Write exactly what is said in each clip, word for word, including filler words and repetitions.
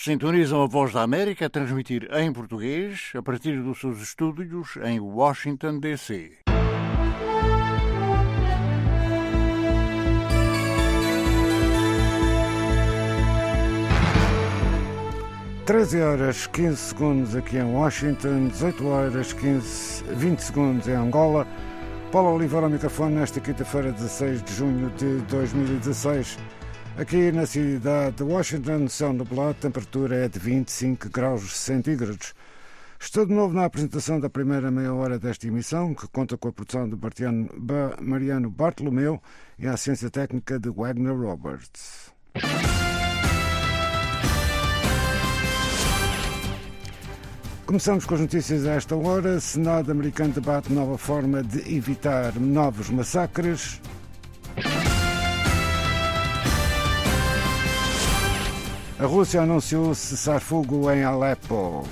Sintonizam a Voz da América a transmitir em português a partir dos seus estúdios em Washington, D C treze horas quinze segundos aqui em Washington, dezoito horas quinze, vinte segundos em Angola. Paulo Oliveira ao microfone nesta quinta-feira, dezasseis de junho de dois mil e dezasseis. Aqui na cidade de Washington, céu nublado, a temperatura é de vinte e cinco graus centígrados. Estou de novo na apresentação da primeira meia hora desta emissão, que conta com a produção de Mariano Bartolomeu e a assistência técnica de Wagner Roberts. Começamos com as notícias a esta hora. Senado americano debate nova forma de evitar novos massacres. A Rússia anunciou cessar-fogo em Alepo.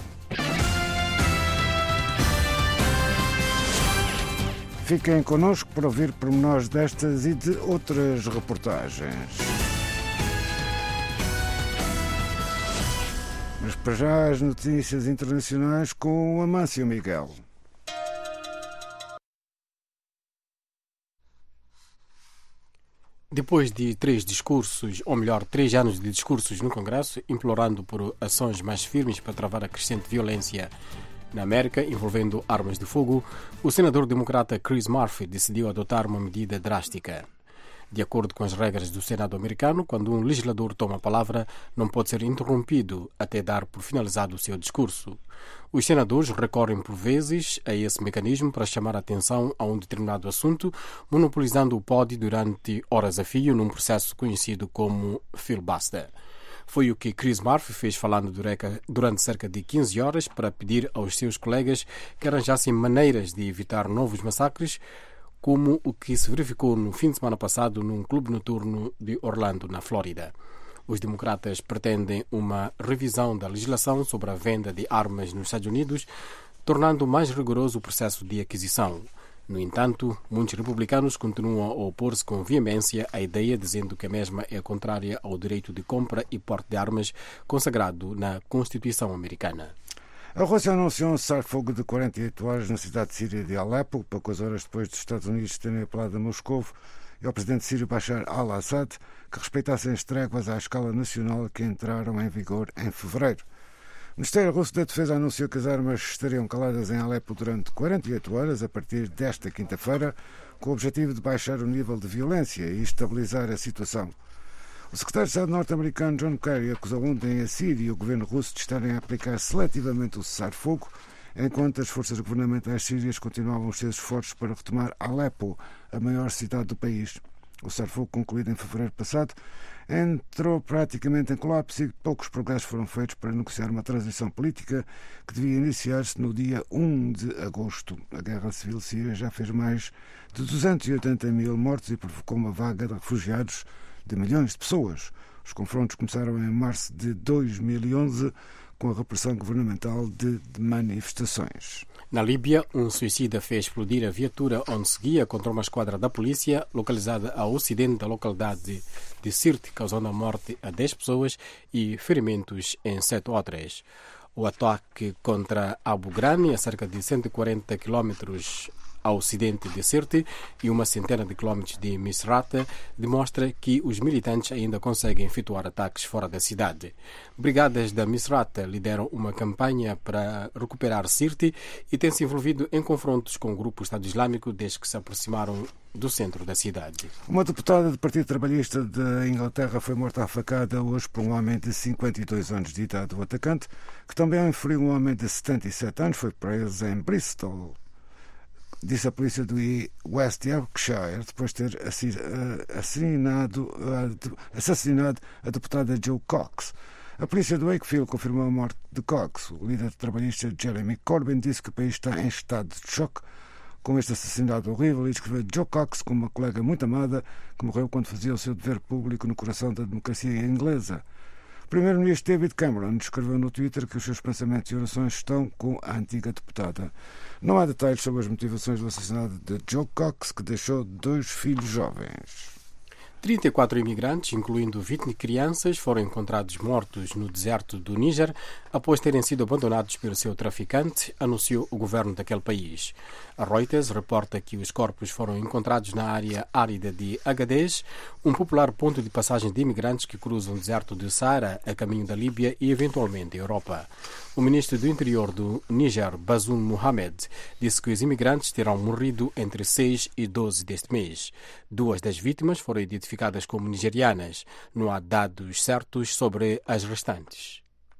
Fiquem connosco para ouvir pormenores destas e de outras reportagens. Mas para já as notícias internacionais com o Amâncio Miguel. Depois de três discursos, ou melhor, três anos de discursos no Congresso, implorando por ações mais firmes para travar a crescente violência na América envolvendo armas de fogo, o senador democrata Chris Murphy decidiu adotar uma medida drástica. De acordo com as regras do Senado americano, quando um legislador toma a palavra, não pode ser interrompido até dar por finalizado o seu discurso. Os senadores recorrem por vezes a esse mecanismo para chamar a atenção a um determinado assunto, monopolizando o pódio durante horas a fio num processo conhecido como filibuster. Foi o que Chris Murphy fez falando durante cerca de quinze horas para pedir aos seus colegas que arranjassem maneiras de evitar novos massacres, como o que se verificou no fim de semana passado num clube noturno de Orlando, na Flórida. Os democratas pretendem uma revisão da legislação sobre a venda de armas nos Estados Unidos, tornando mais rigoroso o processo de aquisição. No entanto, muitos republicanos continuam a opor-se com veemência à ideia, dizendo que a mesma é contrária ao direito de compra e porte de armas consagrado na Constituição americana. A Rússia anunciou um cessar-fogo de quarenta e oito horas na cidade síria de Alepo, poucas horas depois dos Estados Unidos terem apelado a Moscou e ao presidente sírio Bashar al-Assad que respeitassem as tréguas à escala nacional que entraram em vigor em fevereiro. O Ministério Russo da Defesa anunciou que as armas estariam caladas em Alepo durante quarenta e oito horas a partir desta quinta-feira, com o objetivo de baixar o nível de violência e estabilizar a situação. O secretário de Estado norte-americano John Kerry acusou ontem a Síria e o governo russo de estarem a aplicar seletivamente o cessar-fogo, enquanto as forças governamentais sírias continuavam os seus esforços para retomar Alepo, a maior cidade do país. O cessar-fogo, concluído em fevereiro passado, entrou praticamente em colapso e poucos progressos foram feitos para negociar uma transição política que devia iniciar-se no dia um de agosto. A guerra civil síria já fez mais de duzentos e oitenta mil mortos e provocou uma vaga de refugiados de milhões de pessoas. Os confrontos começaram em março de dois mil e onze com a repressão governamental de, de manifestações. Na Líbia, um suicida fez explodir a viatura onde seguia contra uma esquadra da polícia localizada ao ocidente da localidade de Sirte, causando a morte a dez pessoas e ferimentos em sete outras. O ataque contra Abu Ghraib, a cerca de cento e quarenta quilómetros ao ocidente de Sirte e uma centena de quilómetros de Misrata, demonstra que os militantes ainda conseguem efetuar ataques fora da cidade. Brigadas da Misrata lideram uma campanha para recuperar Sirte e têm se envolvido em confrontos com o grupo Estado Islâmico desde que se aproximaram do centro da cidade. Uma deputada do Partido Trabalhista da Inglaterra foi morta à facada hoje por um homem de cinquenta e dois anos de idade. O atacante, que também feriu um homem de setenta e sete anos, foi preso em Bristol, disse a polícia do West Yorkshire, depois de ter assassinado, assassinado a deputada Jo Cox. A polícia do Wakefield confirmou a morte de Cox. O líder trabalhista Jeremy Corbyn disse que o país está em estado de choque com este assassinato horrível e descreveu Jo Cox como uma colega muito amada que morreu quando fazia o seu dever público no coração da democracia inglesa. O primeiro-ministro David Cameron escreveu no Twitter que os seus pensamentos e orações estão com a antiga deputada. Não há detalhes sobre as motivações do assassinato de Jo Cox, que deixou dois filhos jovens. trinta e quatro imigrantes, incluindo vinte crianças, foram encontrados mortos no deserto do Níger após terem sido abandonados pelo seu traficante, anunciou o governo daquele país. A Reuters reporta que os corpos foram encontrados na área árida de Agadez, um popular ponto de passagem de imigrantes que cruzam o deserto do Saara a caminho da Líbia e eventualmente a Europa. O ministro do Interior do Níger, Bazoum Mohamed, disse que os imigrantes terão morrido entre seis e doze deste mês. Duas das vítimas foram identificadas como nigerianas. Não há dados certos sobre as restantes.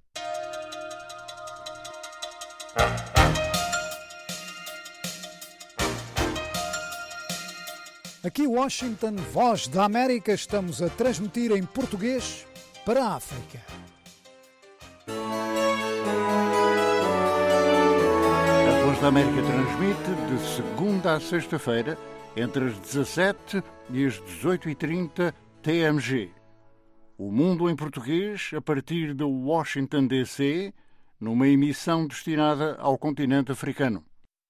Aqui Washington, Voz da América, estamos a transmitir em português para a África. A Voz da América transmite de segunda a sexta-feira, entre as dezassete e as dezoito e trinta T M G. O Mundo em Português, a partir de Washington, D C, numa emissão destinada ao continente africano.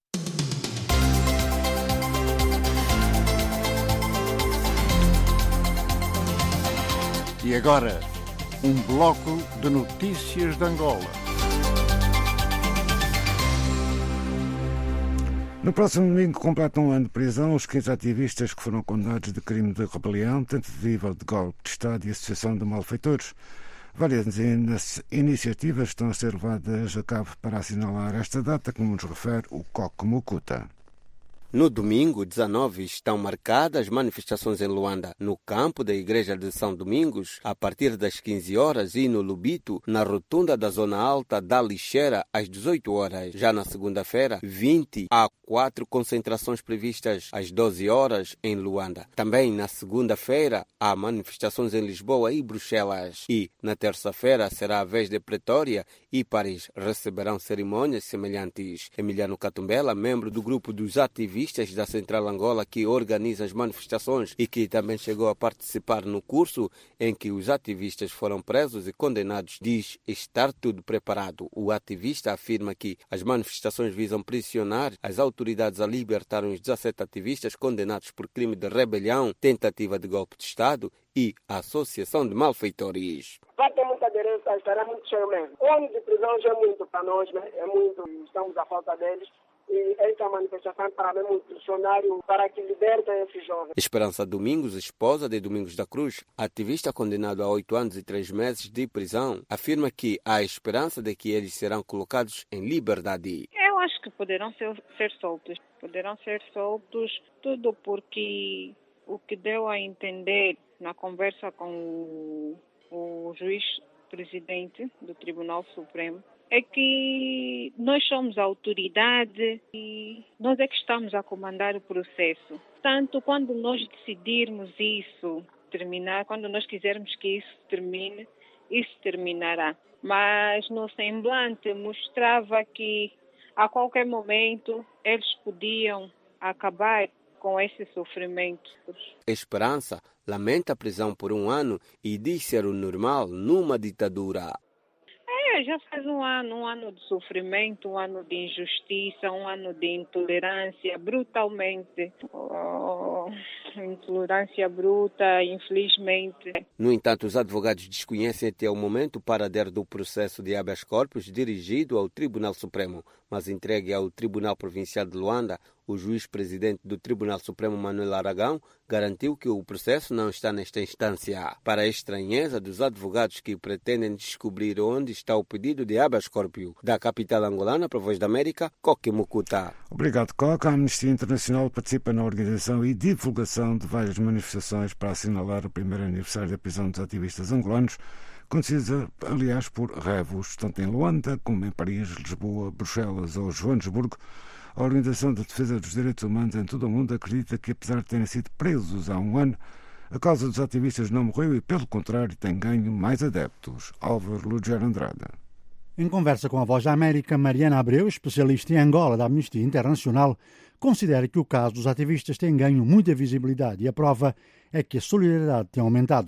E agora, um bloco de notícias de Angola. No próximo domingo completam um ano de prisão os quinze ativistas que foram condenados de crime de rebelião, tentativa de golpe de Estado e associação de malfeitores. Várias iniciativas estão a ser levadas a cabo para assinalar esta data, como nos refere o Coque Mukuta. No domingo, dezanove, estão marcadas manifestações em Luanda, no campo da Igreja de São Domingos, a partir das quinze horas, e no Lubito, na rotunda da Zona Alta da Lixeira, às dezoito horas. Já na segunda-feira, vinte, há quatro concentrações previstas às doze horas em Luanda. Também na segunda-feira, há manifestações em Lisboa e Bruxelas. E na terça-feira será a vez de Pretória e Paris receberão cerimônias semelhantes. Emiliano Catumbela, membro do grupo dos ativistas da Central Angola que organiza as manifestações e que também chegou a participar no curso em que os ativistas foram presos e condenados, diz estar tudo preparado. O ativista afirma que as manifestações visam pressionar as autoridades a libertar os dezassete ativistas condenados por crime de rebelião, tentativa de golpe de Estado e associação de malfeitores. Vai ter muita aderência, estará muito cheio mesmo. O ano de prisão já é muito para nós, né? É muito, estamos à falta deles. E essa manifestação para mim é muito funcionário para que libertem esses jovens. Esperança Domingos, esposa de Domingos da Cruz, ativista condenado a oito anos e três meses de prisão, afirma que há esperança de que eles serão colocados em liberdade. Eu acho que poderão ser, ser soltos. Poderão ser soltos, tudo porque o que deu a entender na conversa com o, o juiz presidente do Tribunal Supremo é que nós somos a autoridade e nós é que estamos a comandar o processo. Portanto, quando nós decidirmos isso terminar, quando nós quisermos que isso termine, isso terminará. Mas no semblante mostrava que a qualquer momento eles podiam acabar com esse sofrimento. Esperança lamenta a prisão por um ano e diz ser o normal numa ditadura. É, já faz um ano, um ano de sofrimento, um ano de injustiça, um ano de intolerância, brutalmente. Oh, intolerância bruta, infelizmente. No entanto, os advogados desconhecem até o momento o paradeiro do processo de habeas corpus dirigido ao Tribunal Supremo, mas entregue ao Tribunal Provincial de Luanda. O juiz-presidente do Tribunal Supremo, Manuel Aragão, garantiu que o processo não está nesta instância. Para a estranheza dos advogados que pretendem descobrir onde está o pedido de habeas corpus da capital angolana, para a Voz da América, Coque Mukuta. Obrigado, Coque. A Amnistia Internacional participa na organização e divulgação de várias manifestações para assinalar o primeiro aniversário da prisão dos ativistas angolanos, conhecida, aliás, por revos, tanto em Luanda como em Paris, Lisboa, Bruxelas ou Joanesburgo. A Organização de Defesa dos Direitos Humanos em todo o mundo acredita que, apesar de terem sido presos há um ano, a causa dos ativistas não morreu e, pelo contrário, tem ganho mais adeptos. Álvaro Lugero Andrade. Em conversa com a Voz da América, Mariana Abreu, especialista em Angola da Amnistia Internacional, considera que o caso dos ativistas tem ganho muita visibilidade e a prova é que a solidariedade tem aumentado.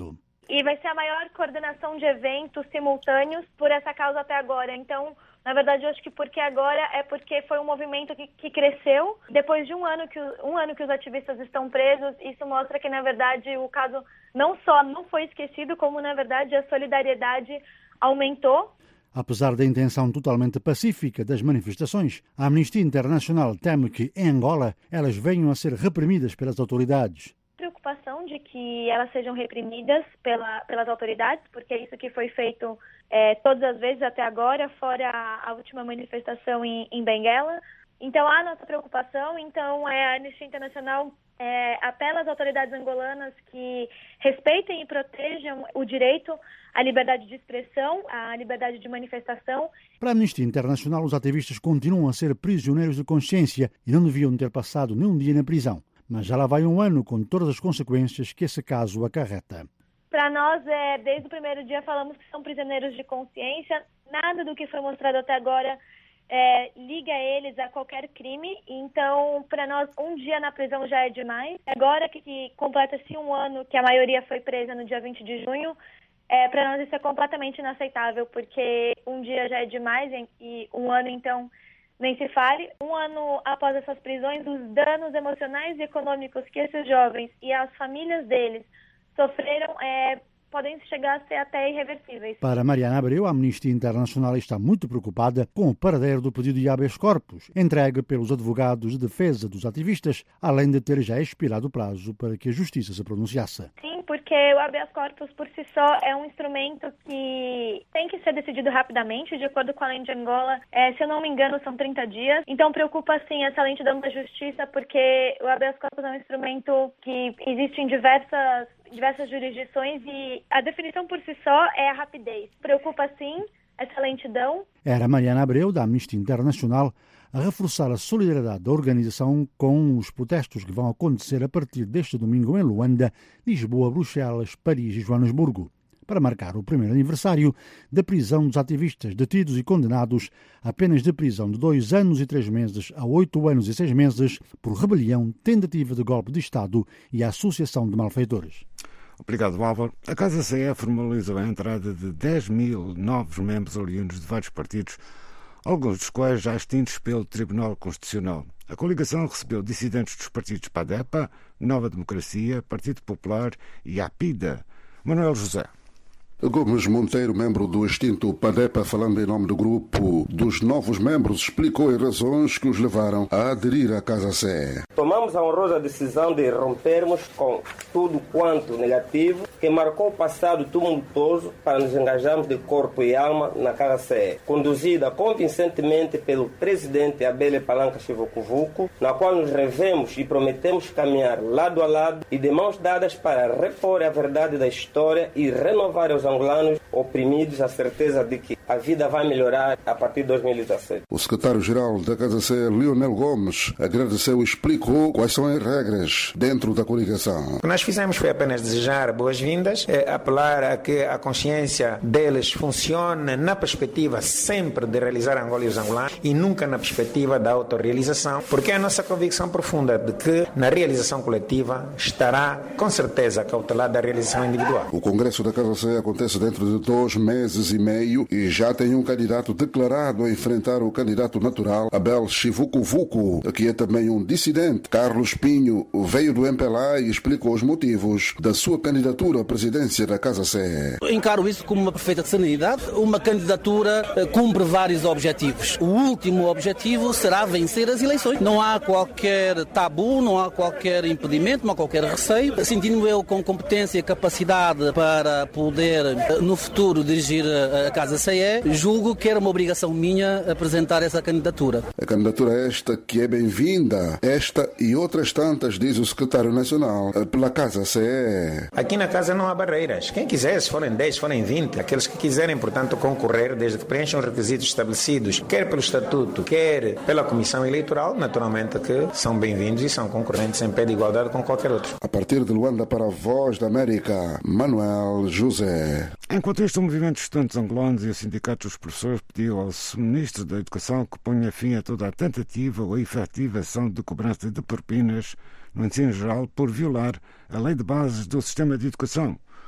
E vai ser a maior coordenação de eventos simultâneos por essa causa até agora. Então, na verdade, eu acho que porque agora é porque foi um movimento que, que cresceu. Depois de um ano, que, um ano que os ativistas estão presos, isso mostra que, na verdade, o caso não só não foi esquecido, como, na verdade, a solidariedade aumentou. Apesar da intenção totalmente pacífica das manifestações, a Amnistia Internacional teme que, em Angola, elas venham a ser reprimidas pelas autoridades. Preocupação de que elas sejam reprimidas pela, pelas autoridades, porque é isso que foi feito é, todas as vezes até agora, fora a, a última manifestação em, em Benguela. Então, há nossa preocupação. Então, é, a Anistia Internacional é, apela às autoridades angolanas que respeitem e protejam o direito à liberdade de expressão, à liberdade de manifestação. Para a Amnistia Internacional, os ativistas continuam a ser prisioneiros de consciência e não deviam ter passado nenhum dia na prisão. Mas já lá vai um ano com todas as consequências que esse caso acarreta. Para nós, é, desde o primeiro dia, falamos que são prisioneiros de consciência. Nada do que foi mostrado até agora é, liga eles a qualquer crime. Então, para nós, um dia na prisão já é demais. Agora que, que completa-se um ano que a maioria foi presa no dia vinte de junho, é, para nós isso é completamente inaceitável, porque um dia já é demais e um ano, então, nem se fale. Um ano após essas prisões, os danos emocionais e econômicos que esses jovens e as famílias deles sofreram é, podem chegar a ser até irreversíveis. Para Mariana Abreu, a Amnistia Internacional está muito preocupada com o paradeiro do pedido de habeas corpus, entregue pelos advogados de defesa dos ativistas, além de ter já expirado o prazo para que a Justiça se pronunciasse. Sim, porque o habeas corpus por si só é um instrumento que tem que ser decidido rapidamente, de acordo com a lei de Angola. É, se eu não me engano, são trinta dias. Então preocupa, sim, essa lentidão da Justiça, porque o habeas corpus é um instrumento que existe em diversas diversas jurisdições e a definição por si só é a rapidez. Preocupa, sim, essa lentidão. Era Mariana Abreu, da Amnistia Internacional, a reforçar a solidariedade da organização com os protestos que vão acontecer a partir deste domingo em Luanda, Lisboa, Bruxelas, Paris e Joanesburgo, para marcar o primeiro aniversário da prisão dos ativistas detidos e condenados a penas de prisão de dois anos e três meses a oito anos e seis meses por rebelião, tentativa de golpe de Estado e associação de malfeitores. Obrigado, Álvaro. A Casa C E formalizou a entrada de dez mil novos membros oriundos de vários partidos, alguns dos quais já extintos pelo Tribunal Constitucional. A coligação recebeu dissidentes dos partidos PADEPA, Nova Democracia, Partido Popular e APIDA. Manuel José. Gomes Monteiro, membro do extinto PADEPA, falando em nome do grupo dos novos membros, explicou as razões que os levaram a aderir à Casa C E. Tomamos a honrosa decisão de rompermos com tudo quanto negativo que marcou o passado tumultuoso para nos engajarmos de corpo e alma na Casa C E, conduzida convincentemente pelo presidente Abele Palanca Chivucuvuco, na qual nos revemos e prometemos caminhar lado a lado e de mãos dadas para repor a verdade da história e renovar aos angolanos oprimidos a certeza de que a vida vai melhorar a partir de dois mil e dezassete. O secretário-geral da Casa C E, Lionel Gomes, agradeceu e explicou quais são as regras dentro da coligação. O que nós fizemos foi apenas desejar boas-vindas, é apelar a que a consciência deles funcione na perspectiva sempre de realizar Angola e os angolanos e nunca na perspectiva da autorrealização, porque é a nossa convicção profunda de que na realização coletiva estará com certeza cautelada a realização individual. O Congresso da Casa C E acontece dentro de dois meses e meio e já tem um candidato declarado a enfrentar o candidato natural Abel Chivucuvuco, que é também um dissidente. Carlos Pinho veio do M P L A e explicou os motivos da sua candidatura à presidência da Casa C E. Encaro isso como uma perfeita sanidade. Uma candidatura cumpre vários objetivos. O último objetivo será vencer as eleições. Não há qualquer tabu, não há qualquer impedimento, não há qualquer receio. Sentindo eu com competência e capacidade para poder, no futuro, dirigir a Casa C E, julgo que era uma obrigação minha apresentar essa candidatura. A candidatura esta que é bem-vinda, esta e outras tantas, diz o secretário nacional, pela Casa C E. Aqui na Casa não há barreiras. Quem quiser, se forem dez, se forem vinte, aqueles que quiserem, portanto, concorrer, desde que preencham os requisitos estabelecidos, quer pelo Estatuto, quer pela Comissão Eleitoral, naturalmente que são bem-vindos e são concorrentes em pé de igualdade com qualquer outro. A partir de Luanda para a Voz da América, Manuel José. Enquanto isto, o movimento de estudantes angolanos e o sindicato dos professores pediu ao ministro da Educação que ponha fim a toda a tentativa ou efetivação de cobrança de propinas no ensino geral por violar a lei de bases do sistema de educação.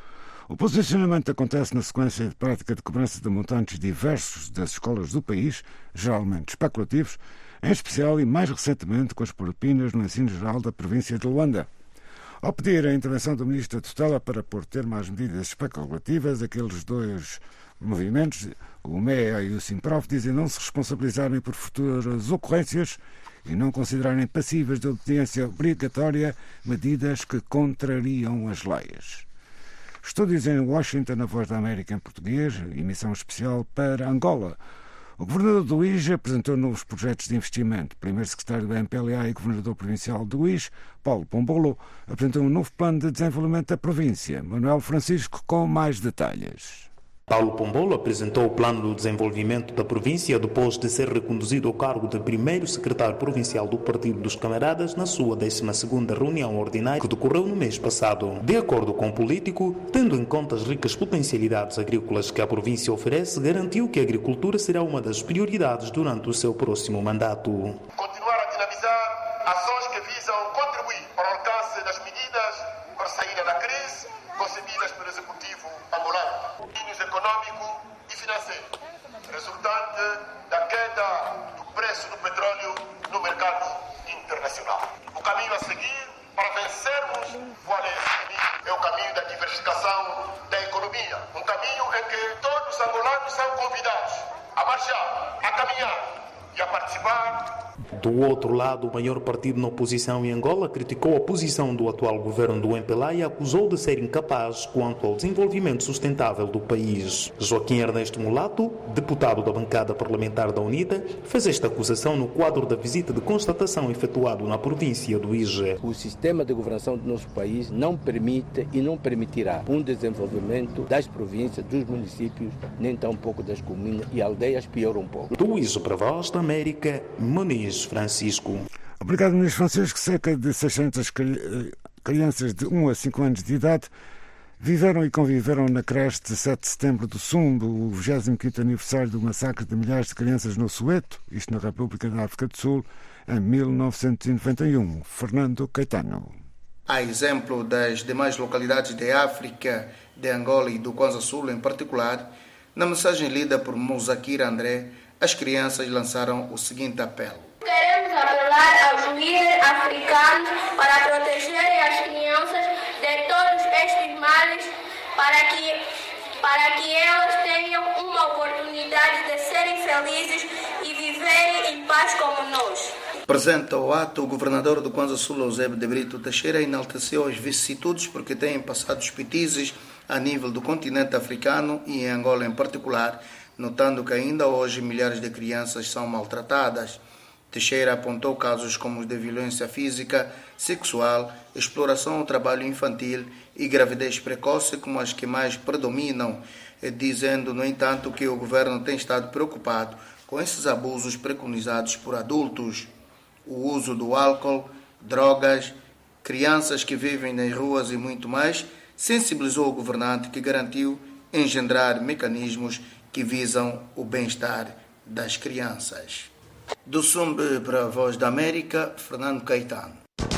O posicionamento acontece na sequência de prática de cobrança de montantes diversos das escolas do país, geralmente especulativos, em especial e mais recentemente com as propinas no ensino geral da província de Luanda. Ao pedir a intervenção do Ministro da Tutela para pôr termo às medidas especulativas, aqueles dois movimentos, o M E A e o Simprof, dizem não se responsabilizarem por futuras ocorrências e não considerarem passíveis de obediência obrigatória medidas que contrariam as leis. Estúdios em Washington, a Voz da América em português, emissão especial para Angola. O governador do I J apresentou novos projetos de investimento. O primeiro secretário da M P L A e governador provincial do I J, Paulo Pombolo, apresentou um novo plano de desenvolvimento da província. Manuel Francisco com mais detalhes. Paulo Pombolo apresentou o plano de desenvolvimento da província depois de ser reconduzido ao cargo de primeiro secretário provincial do Partido dos Camaradas na sua décima segunda reunião ordinária que decorreu no mês passado. De acordo com o político, tendo em conta as ricas potencialidades agrícolas que a província oferece, garantiu que a agricultura será uma das prioridades durante o seu próximo mandato. Continuar a dinamizar ações que visam contribuir para o alcance das medidas para a saída da crise concebidas pelo Executivo angolano. Econômico e financeiro, resultante da queda do preço do petróleo no mercado internacional. O caminho a seguir para vencermos qual é esse caminho? É o caminho da diversificação da economia. Um caminho em que todos os angolanos são convidados a marchar, a caminhar e a participar. Do outro lado, o maior partido na oposição em Angola criticou a posição do atual governo do M P L A e acusou de ser incapaz quanto ao desenvolvimento sustentável do país. Joaquim Ernesto Mulato, deputado da bancada parlamentar da UNITA, fez esta acusação no quadro da visita de constatação efetuado na província do I J. O sistema de governação do nosso país não permite e não permitirá um desenvolvimento das províncias, dos municípios, nem tampouco das comunas e aldeias, pior um pouco. Do I J para a Voz da América, Muniz Francisco. Obrigado, Muniz Francisco. Cerca de seiscentas crianças de um a cinco anos de idade viveram e conviveram na creche de sete de setembro do Sumbo, o vigésimo quinto aniversário do massacre de milhares de crianças no Soweto, isto na República da África do Sul, em mil novecentos e noventa e um. Fernando Caetano. A exemplo das demais localidades de África, de Angola e do Kwanza Sul em particular, na mensagem lida por Mouzakir André, as crianças lançaram o seguinte apelo. Queremos apelar aos líderes africanos para protegerem as crianças de todos estes males, para que, para que elas tenham uma oportunidade de serem felizes e viverem em paz como nós. Presente ao ato, o governador do Kwanza Sul, Eusébio de Brito Teixeira, enalteceu as vicissitudes porque têm passado os petizes a nível do continente africano e em Angola em particular, notando que ainda hoje milhares de crianças são maltratadas. Teixeira apontou casos como os de violência física, sexual, exploração ao trabalho infantil e gravidez precoce como as que mais predominam, dizendo, no entanto, que o governo tem estado preocupado com esses abusos preconizados por adultos. O uso do álcool, drogas, crianças que vivem nas ruas e muito mais, sensibilizou o governante que garantiu engendrar mecanismos que visam o bem-estar das crianças. Do Sumbe para a Voz da América, Fernando Caetano.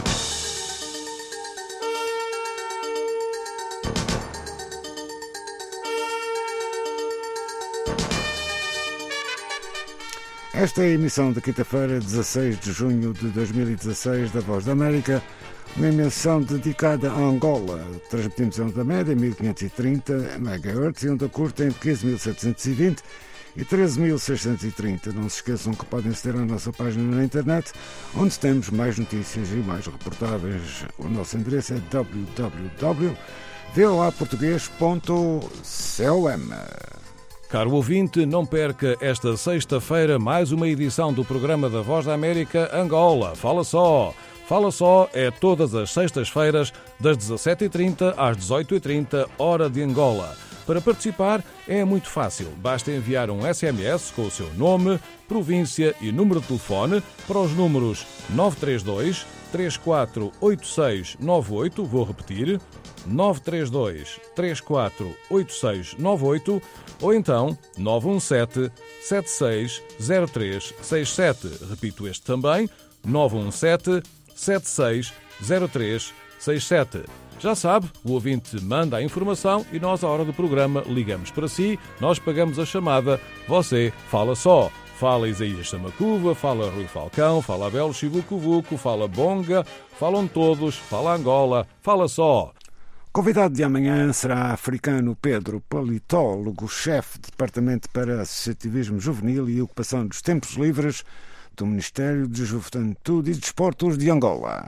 Esta é a emissão da quinta-feira, dezasseis de junho de dois mil e dezasseis, da Voz da América, uma emissão dedicada a Angola. Transmitimos a onda média mil quinhentos e trinta megahertz e onda curta em quinze mil setecentos e vinte e treze mil seiscentos e trinta. Não se esqueçam que podem aceder à nossa página na internet, onde temos mais notícias e mais reportagens. O nosso endereço é w w w ponto voa português ponto com. Caro ouvinte, não perca esta sexta-feira mais uma edição do programa da Voz da América Angola. Fala só! Fala só é todas as sextas-feiras, das dezassete e trinta às dezoito e trinta, hora de Angola. Para participar é muito fácil. Basta enviar um S M S com o seu nome, província e número de telefone para os números nove três dois, três quatro oito seis nove oito, vou repetir, nove três dois, três quatro oito seis nove oito, ou então nove um sete, sete seis zero três seis sete. Repito este também, nove um sete, sete seis zero três seis sete. Já sabe, o ouvinte manda a informação e nós, à hora do programa, ligamos para si, nós pagamos a chamada, você fala só. Fala Isaías Samacuva, fala Rui Falcão, fala Abel Chivucovuco, fala Bonga, falam todos, fala Angola, fala só. Convidado de amanhã será africano Pedro, politólogo, chefe de Departamento para Associativismo Juvenil e Ocupação dos Tempos Livres do Ministério de Juventude e Desportos de Angola.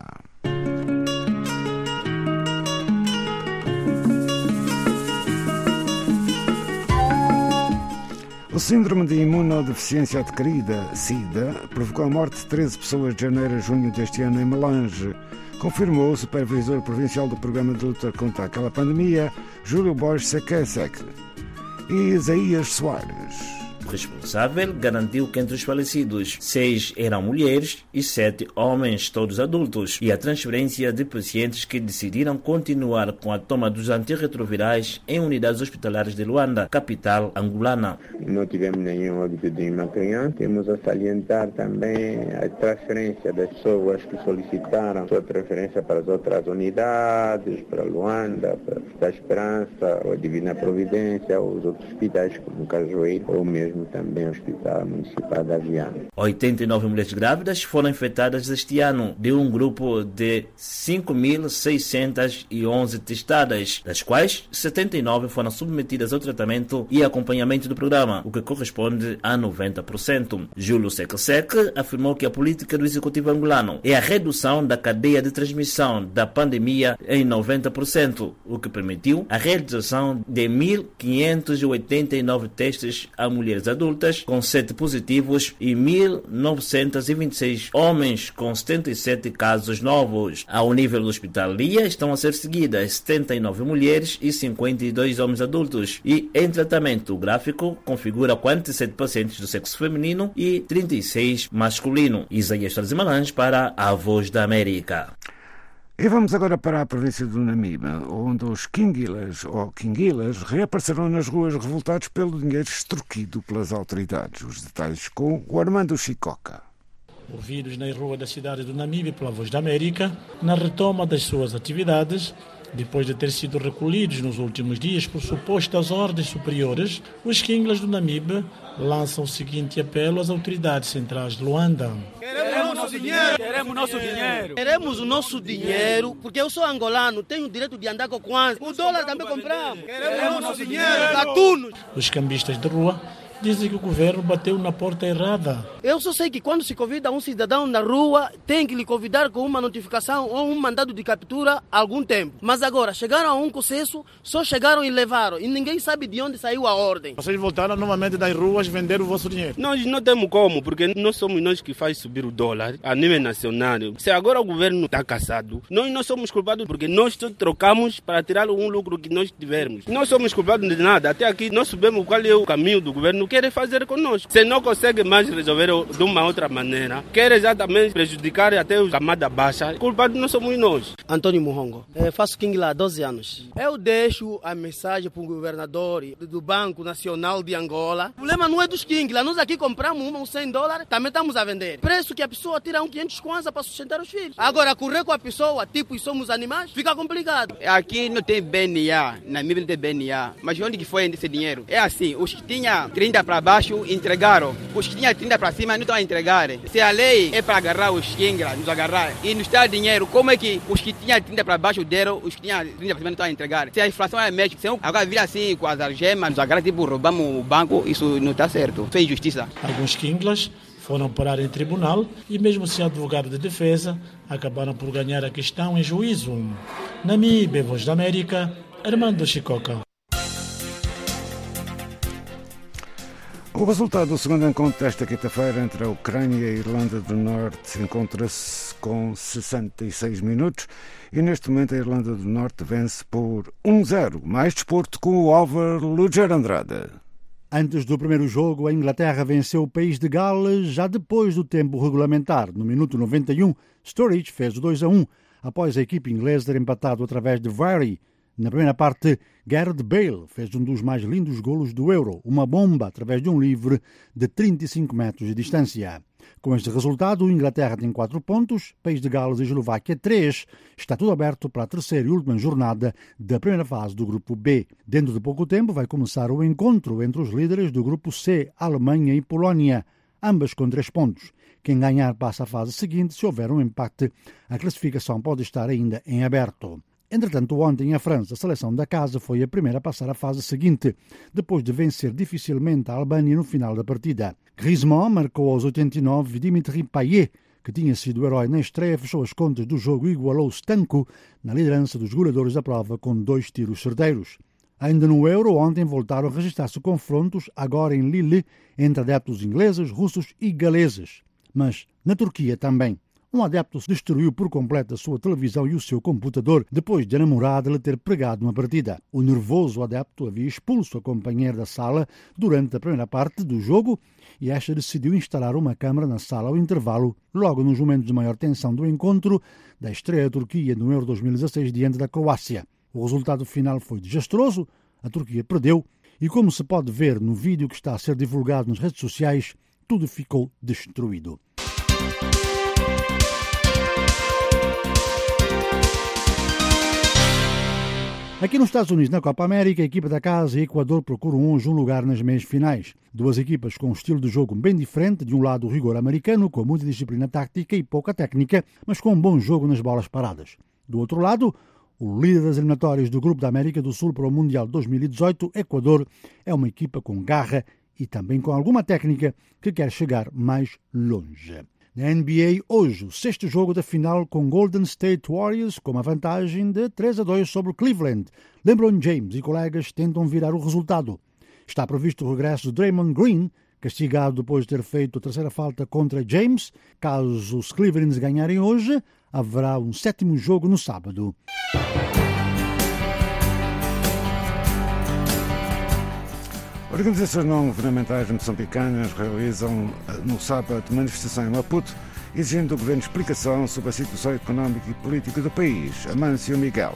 O síndrome de imunodeficiência adquirida, SIDA, provocou a morte de treze pessoas de janeiro a junho deste ano em Melange, confirmou o supervisor provincial do Programa de Luta contra aquela pandemia, Júlio Borges Sekesek. E Isaías Soares. O responsável garantiu que entre os falecidos, seis eram mulheres e sete homens, todos adultos, e a transferência de pacientes que decidiram continuar com a toma dos antirretrovirais em unidades hospitalares de Luanda, capital angolana. Não tivemos nenhum óbito de uma criança. Temos a salientar também a transferência das pessoas que solicitaram sua transferência para as outras unidades, para Luanda, para a Esperança, ou a Divina Providência, ou os outros hospitais, como o Cajueiro, ou mesmo também o Hospital Municipal da Viana. oitenta e nove mulheres grávidas foram infectadas este ano, de um grupo de cinco mil seiscentos e onze testadas, das quais setenta e nove foram submetidas ao tratamento e acompanhamento do programa, o que corresponde a noventa por cento. Júlio Sekesek afirmou que a política do Executivo angolano é a redução da cadeia de transmissão da pandemia em noventa por cento, o que permitiu a realização de mil quinhentos e oitenta e nove testes a mulheres adultas com sete positivos e mil novecentos e vinte e seis homens com setenta e sete casos novos. Ao nível do hospitalia estão a ser seguidas setenta e nove mulheres e cinquenta e dois homens adultos, e em tratamento o gráfico configura quarenta e sete pacientes do sexo feminino e trinta e seis masculino. Isaías Melange para a Voz da América. E vamos agora para a província do Namibe, onde os Kingilas ou Kingilas reapareceram nas ruas revoltados pelo dinheiro extorquido pelas autoridades. Os detalhes com o Armando Chicoca. Ouvidos na rua da cidade do Namibe pela Voz da América, na retoma das suas atividades, depois de ter sido recolhidos nos últimos dias por supostas ordens superiores, os Kingilas do Namibe lançam o seguinte apelo às autoridades centrais de Luanda. Queremos nosso dinheiro! Queremos nosso dinheiro! Queremos o nosso dinheiro, porque eu sou angolano, tenho o direito de andar com quanto. O dólar também compramos. Queremos nosso dinheiro! Gatunos! Os cambistas de rua dizem que o governo bateu na porta errada. Eu só sei que quando se convida um cidadão na rua, tem que lhe convidar com uma notificação ou um mandado de captura há algum tempo. Mas agora, chegaram a um consenso, só chegaram e levaram, e ninguém sabe de onde saiu a ordem. Vocês voltaram novamente das ruas vender o vosso dinheiro? Nós não temos como, porque não somos nós que faz subir o dólar a nível nacional. Se agora o governo está caçado, nós não somos culpados porque nós só trocamos para tirar um lucro que nós tivermos. Não somos culpados de nada. Até aqui nós sabemos qual é o caminho do governo quer fazer conosco. Se não consegue mais resolver de uma outra maneira, quer exatamente prejudicar até os camada baixa, culpado não somos nós. Antônio Muhongo, eu faço Kinguila há doze anos. Eu deixo a mensagem para o governador do Banco Nacional de Angola. O problema não é dos Kinguila, nós aqui compramos uma, um cem dólares, também estamos a vender. Preço que a pessoa tira um quinhentos kwanza para sustentar os filhos. Agora, correr com a pessoa, tipo, somos animais, fica complicado. Aqui não tem B N A, na Namíbia não tem B N A, mas onde que foi esse dinheiro? É assim, os que tinham trinta para baixo entregaram, os que tinham trinta para cima não estão a entregar. Se a lei é para agarrar os Kinguila, nos agarrar e nos dar dinheiro, como é que os que tinham trinta para baixo deram, os que tinham trinta para cima não estão a entregar? Se a inflação é médica, se agora vira assim com as algemas, nos agarrar, tipo, roubamos o banco, isso não está certo, isso é injustiça. Alguns Kingilas foram parar em tribunal e mesmo sem advogado de defesa, acabaram por ganhar a questão em juízo. Namíbia, Voz da América, Armando Chicoca. O resultado do segundo encontro desta quinta-feira entre a Ucrânia e a Irlanda do Norte encontra-se com sessenta e seis minutos e neste momento a Irlanda do Norte vence por um zero. Mais desporto com o Álvaro Luger Andrade. Antes do primeiro jogo, a Inglaterra venceu o país de Gales já depois do tempo regulamentar. No minuto noventa e um, Sturridge fez o dois a um, após a equipe inglesa ter empatado através de Vardy. Na primeira parte, Gareth Bale fez um dos mais lindos golos do Euro, uma bomba através de um livre de trinta e cinco metros de distância. Com este resultado, a Inglaterra tem quatro pontos, País de Gales e Eslováquia três. Está tudo aberto para a terceira e última jornada da primeira fase do Grupo B. Dentro de pouco tempo vai começar o encontro entre os líderes do Grupo C, Alemanha e Polónia, ambas com três pontos. Quem ganhar passa à fase seguinte. Se houver um empate, a classificação pode estar ainda em aberto. Entretanto, ontem a França, a seleção da casa, foi a primeira a passar à fase seguinte, depois de vencer dificilmente a Albânia no final da partida. Griezmann marcou aos oitenta e nove e Dimitri Payet, que tinha sido o herói na estreia, fechou as contas do jogo e igualou Stanko na liderança dos goleadores da prova com dois tiros certeiros. Ainda no Euro, ontem voltaram a registrar-se confrontos, agora em Lille, entre adeptos ingleses, russos e galeses. Mas na Turquia também. Um adepto destruiu por completo a sua televisão e o seu computador depois de a namorada lhe ter pregado uma partida. O nervoso adepto havia expulso a companheira da sala durante a primeira parte do jogo e esta decidiu instalar uma câmara na sala ao intervalo, logo nos momentos de maior tensão do encontro da estreia da Turquia no Euro dois mil e dezasseis diante da Croácia. O resultado final foi desastroso, a Turquia perdeu e, como se pode ver no vídeo que está a ser divulgado nas redes sociais, tudo ficou destruído. Aqui nos Estados Unidos, na Copa América, a equipa da casa e Equador procuram hoje um lugar nas meias finais. Duas equipas com um estilo de jogo bem diferente, de um lado o rigor americano, com muita disciplina tática e pouca técnica, mas com um bom jogo nas bolas paradas. Do outro lado, o líder das eliminatórias do Grupo da América do Sul para o Mundial dois mil e dezoito, Equador, é uma equipa com garra e também com alguma técnica que quer chegar mais longe. Na N B A, hoje, o sexto jogo da final com Golden State Warriors com uma vantagem de três a dois sobre Cleveland. LeBron James e colegas tentam virar o resultado. Está previsto o regresso de Draymond Green, castigado depois de ter feito a terceira falta contra James. Caso os Clevelands ganharem hoje, haverá um sétimo jogo no sábado. Organizações não-governamentais moçambicanas realizam no sábado manifestação em Maputo, exigindo do governo explicação sobre a situação económica e política do país. Amâncio Miguel.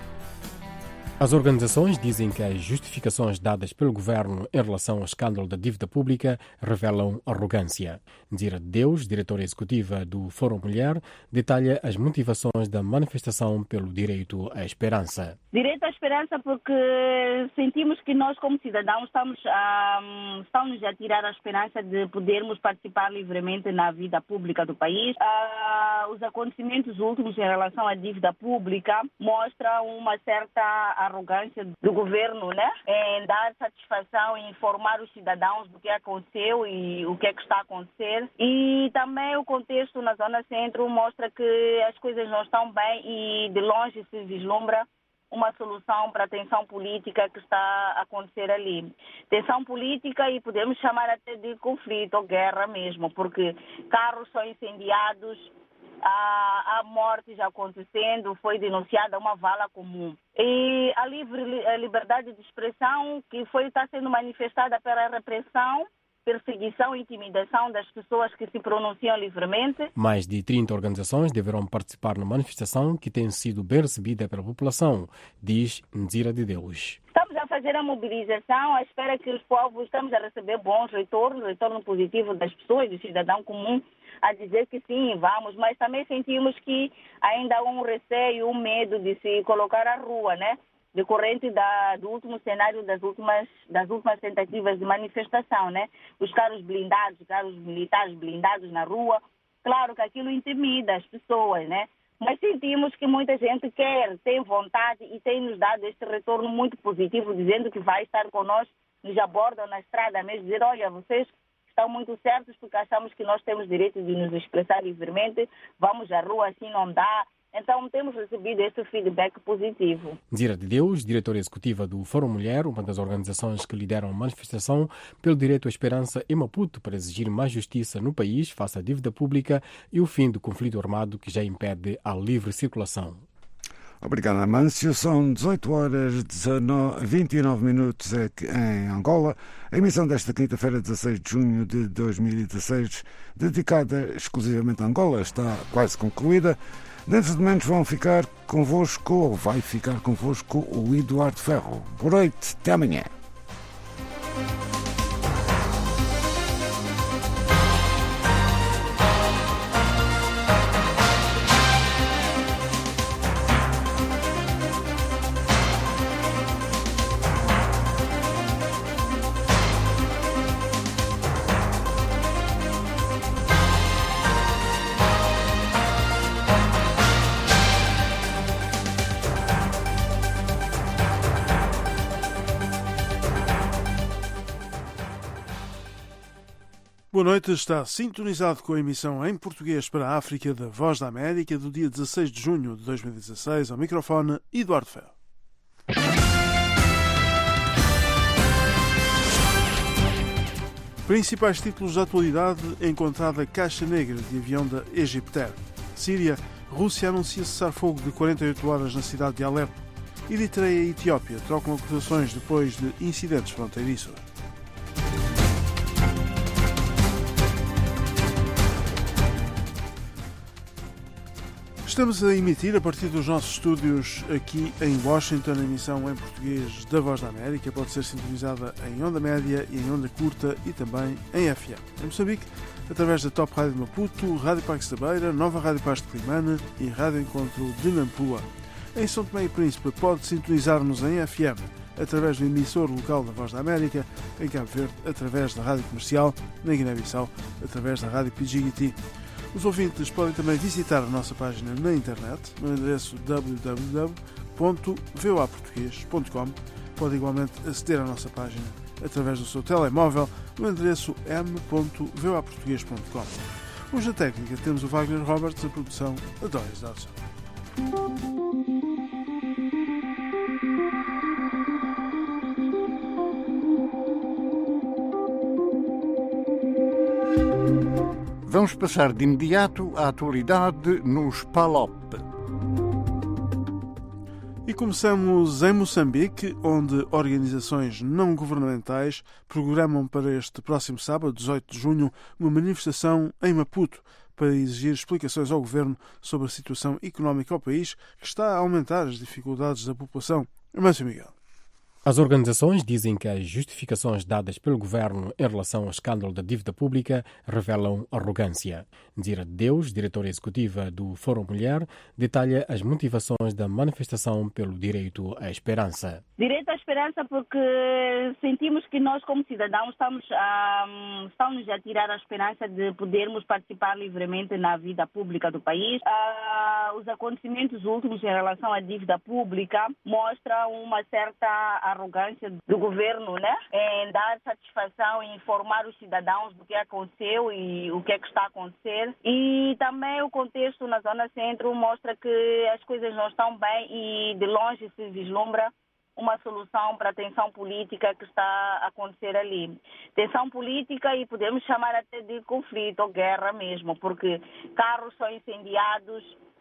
As organizações dizem que as justificações dadas pelo governo em relação ao escândalo da dívida pública revelam arrogância. Nzira Deus, diretora executiva do Fórum Mulher, detalha as motivações da manifestação pelo direito à esperança. Direito à esperança porque sentimos que nós, como cidadãos, estamos a, estamos a tirar a esperança de podermos participar livremente na vida pública do país. Ah, os acontecimentos últimos em relação à dívida pública mostram uma certa arrogância do governo, né? Em dar satisfação e informar os cidadãos do que aconteceu e o que é que está a acontecer. E também o contexto na Zona Centro mostra que as coisas não estão bem e de longe se vislumbra uma solução para a tensão política que está a acontecer ali. Tensão política e podemos chamar até de conflito ou guerra mesmo, porque carros são incendiados, há mortes acontecendo, foi denunciada uma vala comum. E a, livre, a liberdade de expressão que foi, está sendo manifestada pela repressão, perseguição e intimidação das pessoas que se pronunciam livremente. Mais de trinta organizações deverão participar na manifestação que tem sido bem recebida pela população, diz Nzira de Deus. Estamos a fazer a mobilização, à espera que os povos, estamos a receber bons retornos, retorno positivo das pessoas, do cidadão comum, a dizer que sim, vamos, mas também sentimos que ainda há um receio, um medo de se colocar à rua, né? Decorrente da, do último cenário das últimas, das últimas tentativas de manifestação, né? Os carros blindados, os carros militares blindados na rua, claro que aquilo intimida as pessoas, né? Mas sentimos que muita gente quer, tem vontade e tem nos dado este retorno muito positivo, dizendo que vai estar conosco, nos abordam na estrada mesmo, dizer, olha, vocês estão muito certos porque achamos que nós temos direito de nos expressar livremente, vamos à rua, assim não dá. Então, temos recebido esse feedback positivo. Nzira de Deus, diretora executiva do Fórum Mulher, uma das organizações que lideram a manifestação pelo direito à esperança em Maputo para exigir mais justiça no país face à dívida pública e o fim do conflito armado que já impede a livre circulação. Obrigado, Amâncio. São dezoito horas e vinte e nove minutos aqui em Angola. A emissão desta quinta-feira, dezasseis de junho de dois mil e dezasseis, dedicada exclusivamente a Angola, está quase concluída. Dentro de momentos vão ficar convosco, ou vai ficar convosco, o Eduardo Ferro. Boa noite, até amanhã. Boa noite, está sintonizado com a emissão em português para a África da Voz da América do dia dezasseis de junho de dois mil e dezasseis. Ao microfone, Eduardo Ferro. Principais títulos da atualidade: encontrada caixa negra de avião da Egyptair. Síria, Rússia anuncia cessar-fogo de quarenta e oito horas na cidade de Alepo. Eritreia e Etiópia trocam acusações depois de incidentes fronteiriços. Estamos a emitir a partir dos nossos estúdios aqui em Washington, a emissão em português da Voz da América. Pode ser sintonizada em onda média e em onda curta e também em F M. Em Moçambique, através da Top Rádio de Maputo, Rádio Pax da Beira, Nova Rádio Paz de Climane e Rádio Encontro de Nampula. Em São Tomé e Príncipe pode sintonizar-nos em F M através do emissor local da Voz da América, em Cabo Verde através da Rádio Comercial, na Guiné-Bissau através da Rádio P G T. Os ouvintes podem também visitar a nossa página na internet, no endereço w w w ponto v o a português ponto com. Pode igualmente aceder à nossa página através do seu telemóvel, no endereço m ponto v o a português ponto com. Hoje na técnica temos o Wagner Roberts, a produção a Doris Dodson. Vamos passar de imediato à atualidade nos P A L O P. E começamos em Moçambique, onde organizações não governamentais programam para este próximo sábado, dezoito de junho, uma manifestação em Maputo para exigir explicações ao governo sobre a situação económica ao país, que está a aumentar as dificuldades da população. Amâncio Miguel. As organizações dizem que as justificações dadas pelo governo em relação ao escândalo da dívida pública revelam arrogância. Ndira Deus, diretora executiva do Fórum Mulher, detalha as motivações da manifestação pelo direito à esperança. Direito à esperança porque sentimos que nós, como cidadãos, estamos a, estamos a tirar a esperança de podermos participar livremente na vida pública do país. Ah, os acontecimentos últimos em relação à dívida pública mostram uma certa arrogância do governo, né, em dar satisfação e informar os cidadãos do que aconteceu e o que é que está a acontecer. E também o contexto na Zona Centro mostra que as coisas não estão bem e de longe se vislumbra uma solução para a tensão política que está a acontecer ali. Tensão política e podemos chamar até de conflito ou guerra mesmo, porque carros são incendiados,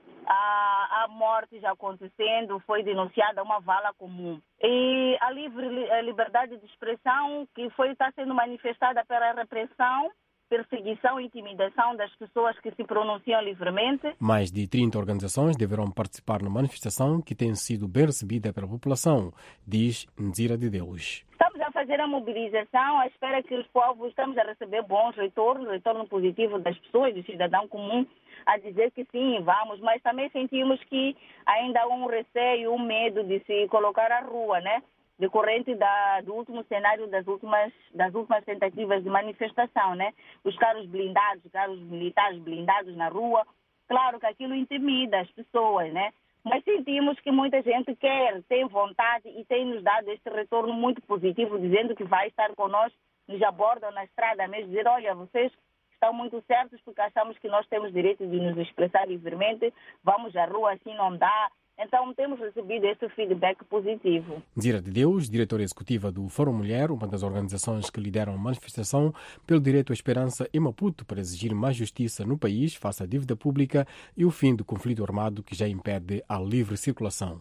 há mortes acontecendo, foi denunciada uma vala comum. E a, livre, a liberdade de expressão que foi, está sendo manifestada pela repressão, perseguição e intimidação das pessoas que se pronunciam livremente. Mais de trinta organizações deverão participar na manifestação que tem sido bem recebida pela população, diz Ndira de Deus. Estamos a fazer a mobilização, à espera que os povos, estamos a receber bons retornos, retorno positivo das pessoas, do cidadão comum, a dizer que sim, vamos, mas também sentimos que ainda há um receio, um medo de se colocar à rua, né? Decorrente da, do último cenário das últimas, das últimas tentativas de manifestação, né? Os carros blindados, os carros militares blindados na rua, claro que aquilo intimida as pessoas, né? Mas sentimos que muita gente quer, tem vontade e tem nos dado este retorno muito positivo, dizendo que vai estar conosco, nos abordam na estrada mesmo, dizer, olha, vocês estão muito certos porque achamos que nós temos direito de nos expressar livremente, vamos à rua, assim não dá, Então, temos recebido esse feedback positivo. Zira de Deus, diretora executiva do Fórum Mulher, uma das organizações que lideram a manifestação pelo direito à esperança em Maputo para exigir mais justiça no país face à dívida pública e o fim do conflito armado que já impede a livre circulação.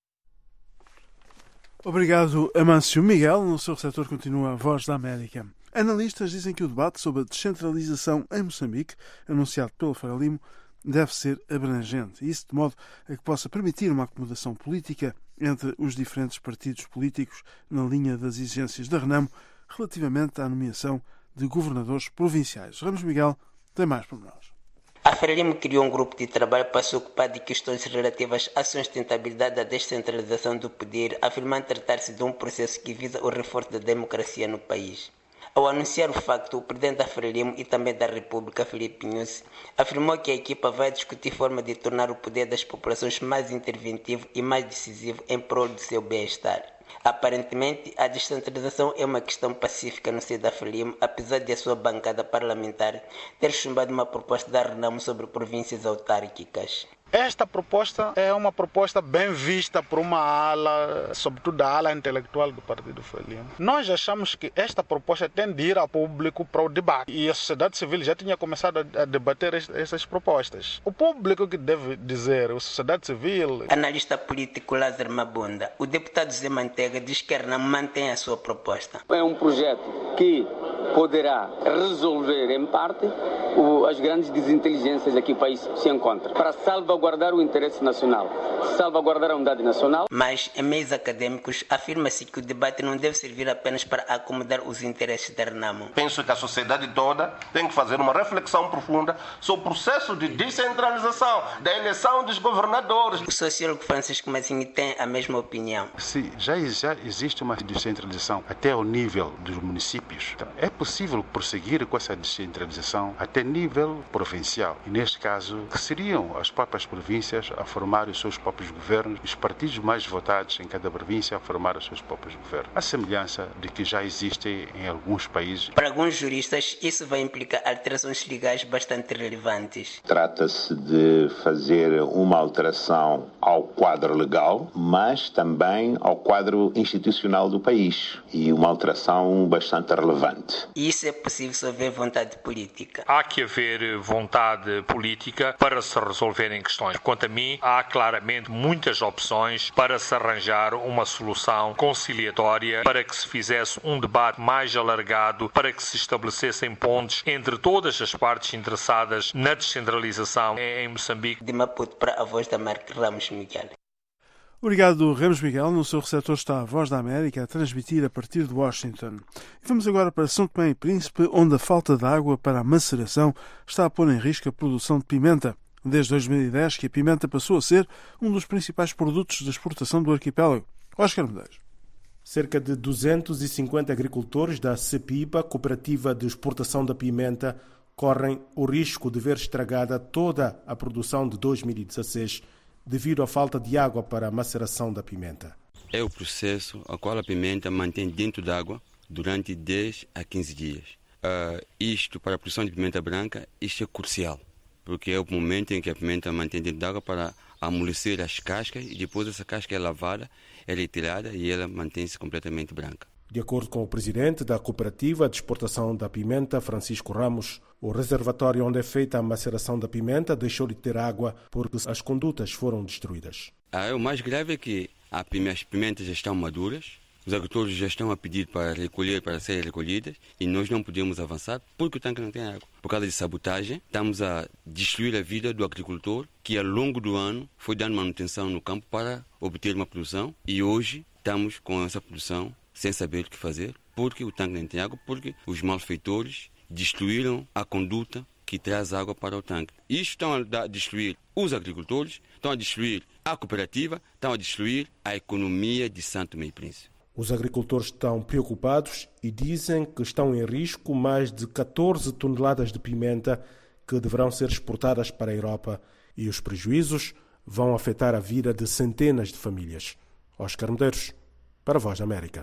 Obrigado, Amâncio Miguel. No seu receptor continua a Voz da América. Analistas dizem que o debate sobre a descentralização em Moçambique, anunciado pelo Frelimo, deve ser abrangente, e isso de modo a que possa permitir uma acomodação política entre os diferentes partidos políticos na linha das exigências da Renamo relativamente à nomeação de governadores provinciais. Ramos Miguel tem mais por nós. A Frelimo criou um grupo de trabalho para se ocupar de questões relativas à sustentabilidade da descentralização do poder, afirmando tratar-se de um processo que visa o reforço da democracia no país. Ao anunciar o facto, o presidente da Frelimo e também da República, Filipe Nyusi, afirmou que a equipa vai discutir forma de tornar o poder das populações mais interventivo e mais decisivo em prol do seu bem-estar. Aparentemente, a descentralização é uma questão pacífica no seio da Frelimo, apesar de a sua bancada parlamentar ter chumbado uma proposta da Renamo sobre províncias autárquicas. Esta proposta é uma proposta bem vista por uma ala, sobretudo a ala intelectual do Partido Frelimo. Nós achamos que esta proposta tem de ir ao público para o debate e a sociedade civil já tinha começado a debater essas propostas. O público que deve dizer, a sociedade civil... Analista político Lázaro Mabunda, o deputado Zé Mantega diz que a Renamo mantém a sua proposta. É um projeto que poderá resolver em parte as grandes desinteligências a que o país se encontra, para salvaguardar o interesse nacional, salvaguardar a unidade nacional. Mas, em meios acadêmicos, afirma-se que o debate não deve servir apenas para acomodar os interesses da Renamo. Penso que a sociedade toda tem que fazer uma reflexão profunda sobre o processo de descentralização da eleição dos governadores. O sociólogo Francisco Mazzini tem a mesma opinião. Se já, já existe uma descentralização até o nível dos municípios, então é possível prosseguir com essa descentralização até nível provincial. E neste caso, que seriam as próprias províncias a formar os seus próprios governos, os partidos mais votados em cada província a formar os seus próprios governos. A semelhança de que já existe em alguns países. Para alguns juristas, isso vai implicar alterações legais bastante relevantes. Trata-se de fazer uma alteração ao quadro legal, mas também ao quadro institucional do país. E uma alteração bastante relevante. E isso é possível se houver vontade política. Há que haver vontade política para se resolverem questões. Quanto a mim, há claramente muitas opções para se arranjar uma solução conciliatória, para que se fizesse um debate mais alargado, para que se estabelecessem pontes entre todas as partes interessadas na descentralização em Moçambique. De Maputo para a Voz da América, Ramos Miguel. Obrigado, Ramos Miguel. No seu receptor está a Voz da América a transmitir a partir de Washington. E vamos agora para São Tomé e Príncipe, onde a falta de água para a maceração está a pôr em risco a produção de pimenta. Desde dois mil e dez que a pimenta passou a ser um dos principais produtos de exportação do arquipélago. Oscar Medeiros. Cerca de duzentos e cinquenta agricultores da CEPIPA, Cooperativa de Exportação da Pimenta, correm o risco de ver estragada toda a produção de dois mil e dezasseis devido à falta de água para a maceração da pimenta. É o processo a qual a pimenta mantém dentro d'água durante dez a quinze dias. Uh, isto, para a produção de pimenta branca, isto é crucial, porque é o momento em que a pimenta mantém dentro d'água para amolecer as cascas e depois essa casca é lavada, ela é tirada e ela mantém-se completamente branca. De acordo com o presidente da Cooperativa de Exportação da Pimenta, Francisco Ramos, o reservatório onde é feita a maceração da pimenta deixou de ter água porque as condutas foram destruídas. Ah, o mais grave é que as pimentas já estão maduras, os agricultores já estão a pedir para recolher, para serem recolhidas, e nós não podemos avançar porque o tanque não tem água. Por causa de sabotagem, estamos a destruir a vida do agricultor que ao longo do ano foi dando manutenção no campo para obter uma produção, e hoje estamos com essa produção sem saber o que fazer, porque o tanque não tem água, porque os malfeitores destruíram a conduta que traz água para o tanque. Isto estão a destruir os agricultores, estão a destruir a cooperativa, estão a destruir a economia de São Tomé e Príncipe. Os agricultores estão preocupados e dizem que estão em risco mais de catorze toneladas de pimenta que deverão ser exportadas para a Europa, e os prejuízos vão afetar a vida de centenas de famílias. Oscar Medeiros, para a Voz da América.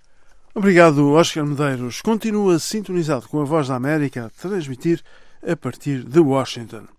Obrigado, Oscar Medeiros. Continua sintonizado com a Voz da América a transmitir a partir de Washington.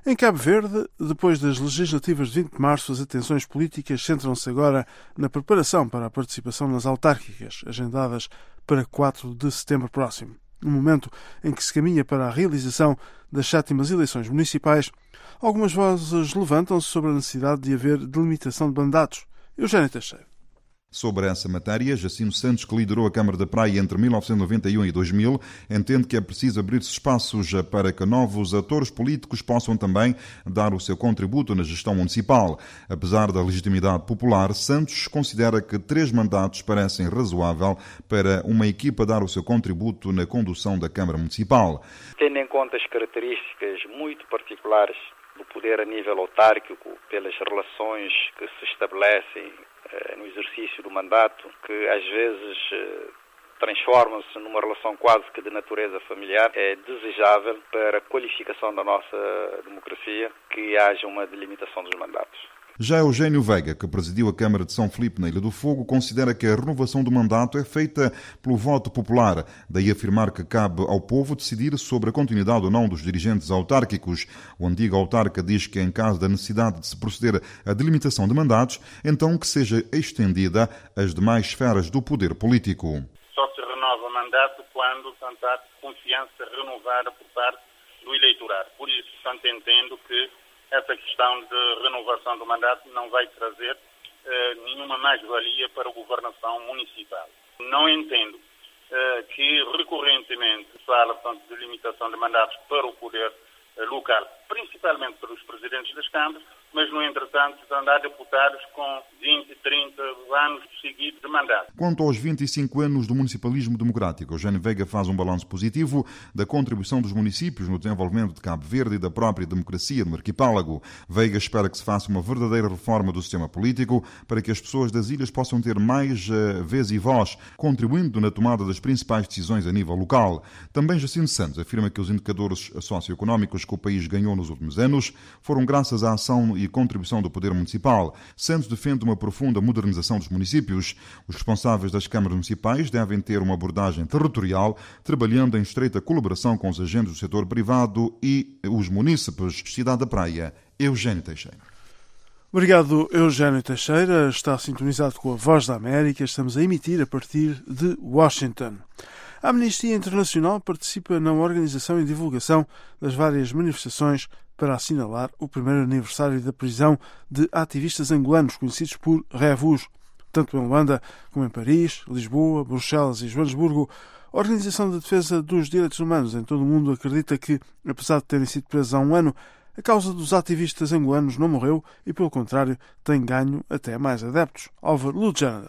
Em Cabo Verde, depois das legislativas de vinte de março, as atenções políticas centram-se agora na preparação para a participação nas autárquicas, agendadas para quatro de setembro próximo. No momento em que se caminha para a realização das sétimas eleições municipais, algumas vozes levantam-se sobre a necessidade de haver delimitação de mandatos. Eugênio Teixeira. Sobre essa matéria, Jacinto Santos, que liderou a Câmara da Praia entre mil novecentos e noventa e um e dois mil, entende que é preciso abrir-se espaços para que novos atores políticos possam também dar o seu contributo na gestão municipal. Apesar da legitimidade popular, Santos considera que três mandatos parecem razoável para uma equipa dar o seu contributo na condução da Câmara Municipal. Tendo em conta as características muito particulares do poder a nível autárquico, pelas relações que se estabelecem no exercício do mandato, que às vezes transformam-se numa relação quase que de natureza familiar, é desejável para a qualificação da nossa democracia que haja uma delimitação dos mandatos. Já Eugênio Veiga, que presidiu a Câmara de São Filipe na Ilha do Fogo, considera que a renovação do mandato é feita pelo voto popular, daí afirmar que cabe ao povo decidir sobre a continuidade ou não dos dirigentes autárquicos. O antigo autarca diz que, em caso da necessidade de se proceder à delimitação de mandatos, então que seja estendida às demais esferas do poder político. Só se renova o mandato quando, portanto, há confiança renovada por parte do eleitorado. Por isso, portanto, entendo que essa questão de renovação do mandato não vai trazer eh, nenhuma mais-valia para a governação municipal. Não entendo eh, que recorrentemente se fala, portanto, de limitação de mandatos para o poder eh, local, principalmente para os presidentes das câmaras, mas, no entretanto, há deputados com vinte, trinta anos seguidos de mandato. Quanto aos vinte e cinco anos do municipalismo democrático, Eugênio Veiga faz um balanço positivo da contribuição dos municípios no desenvolvimento de Cabo Verde e da própria democracia no arquipélago. Veiga espera que se faça uma verdadeira reforma do sistema político para que as pessoas das ilhas possam ter mais uh, vez e voz, contribuindo na tomada das principais decisões a nível local. Também Jacinto Santos afirma que os indicadores socioeconómicos que o país ganhou nos últimos anos foram graças à ação e contribuição do poder municipal. Santos defende uma profunda modernização dos municípios. Os responsáveis das câmaras municipais devem ter uma abordagem territorial, trabalhando em estreita colaboração com os agentes do setor privado e os munícipes. Cidade da Praia, Eugênio Teixeira. Obrigado, Eugênio Teixeira. Está sintonizado com a Voz da América. Estamos a emitir a partir de Washington. A Amnistia Internacional participa na organização e divulgação das várias manifestações para assinalar o primeiro aniversário da prisão de ativistas angolanos conhecidos por Revus, tanto em Luanda como em Paris, Lisboa, Bruxelas e Joanesburgo. A Organização de Defesa dos Direitos Humanos em todo o mundo acredita que, apesar de terem sido presos há um ano, a causa dos ativistas angolanos não morreu e, pelo contrário, tem ganho até mais adeptos. Álvaro Luciano.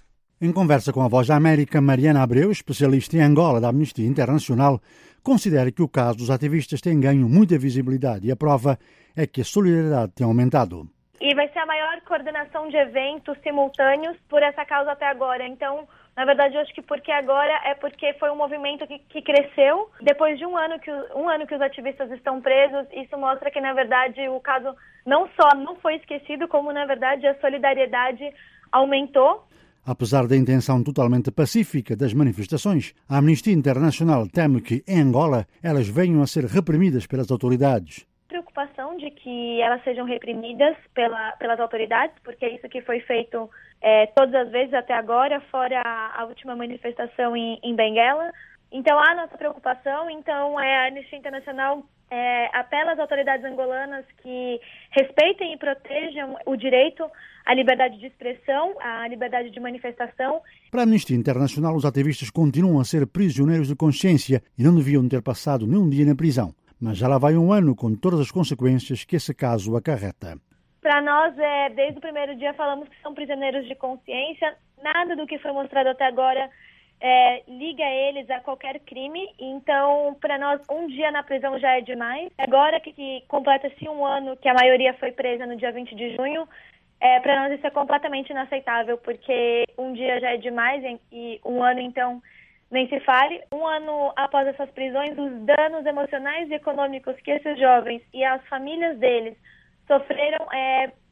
Em conversa com a Voz da América, Mariana Abreu, especialista em Angola da Amnistia Internacional, considera que o caso dos ativistas tem ganho muita visibilidade e a prova é que a solidariedade tem aumentado. E vai ser a maior coordenação de eventos simultâneos por essa causa até agora. Então, na verdade, eu acho que porque agora é porque foi um movimento que, que cresceu. Depois de um ano, que, um ano que os ativistas estão presos, isso mostra que, na verdade, o caso não só não foi esquecido, como, na verdade, a solidariedade aumentou. Apesar da intenção totalmente pacífica das manifestações, a Amnistia Internacional teme que, em Angola, elas venham a ser reprimidas pelas autoridades. Preocupação de que elas sejam reprimidas pela, pelas autoridades, porque é isso que foi feito é, todas as vezes até agora, fora a, a última manifestação em, em Benguela. Então, há nossa preocupação. Então, é, a Amnistia Internacional é, apela às autoridades angolanas que respeitem e protejam o direito à liberdade de expressão, à liberdade de manifestação. Para a Amnistia Internacional, os ativistas continuam a ser prisioneiros de consciência e não deviam ter passado nenhum dia na prisão. Mas já lá vai um ano com todas as consequências que esse caso acarreta. Para nós, é, desde o primeiro dia, falamos que são prisioneiros de consciência. Nada do que foi mostrado até agora é, liga eles a qualquer crime. Então, para nós, um dia na prisão já é demais. Agora que, que completa-se um ano que a maioria foi presa no dia vinte de junho, é, para nós isso é completamente inaceitável, porque um dia já é demais e um ano, então, nem se fale. Um ano após essas prisões, os danos emocionais e econômicos que esses jovens e as famílias deles sofreram é,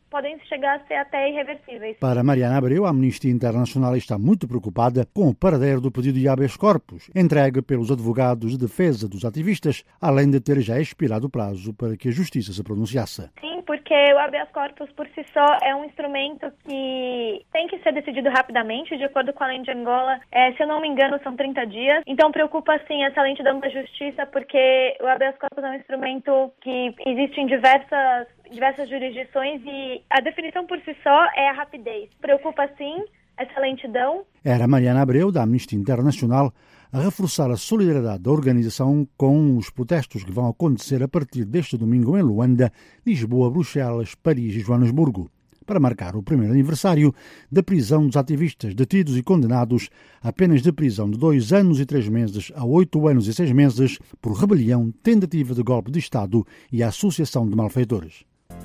podem chegar a ser até irreversíveis. Para Mariana Abreu, a Amnistia Internacional está muito preocupada com o paradeiro do pedido de habeas corpus, entregue pelos advogados de defesa dos ativistas, além de ter já expirado o prazo para que a Justiça se pronunciasse. Sim, porque o habeas corpus por si só é um instrumento que tem que ser decidido rapidamente, de acordo com a lei de Angola. É, se eu não me engano, são trinta dias. Então preocupa, sim, essa lentidão da Justiça, porque o habeas corpus é um instrumento que existe em diversas, diversas jurisdições e a definição por si só é a rapidez. Preocupa, sim, essa lentidão. Era Mariana Abreu, da Amnistia Internacional, a reforçar a solidariedade da organização com os protestos que vão acontecer a partir deste domingo em Luanda, Lisboa, Bruxelas, Paris e Joanesburgo, para marcar o primeiro aniversário da prisão dos ativistas detidos e condenados a penas de prisão de dois anos e três meses a oito anos e seis meses por rebelião, tentativa de golpe de Estado e associação de malfeitores.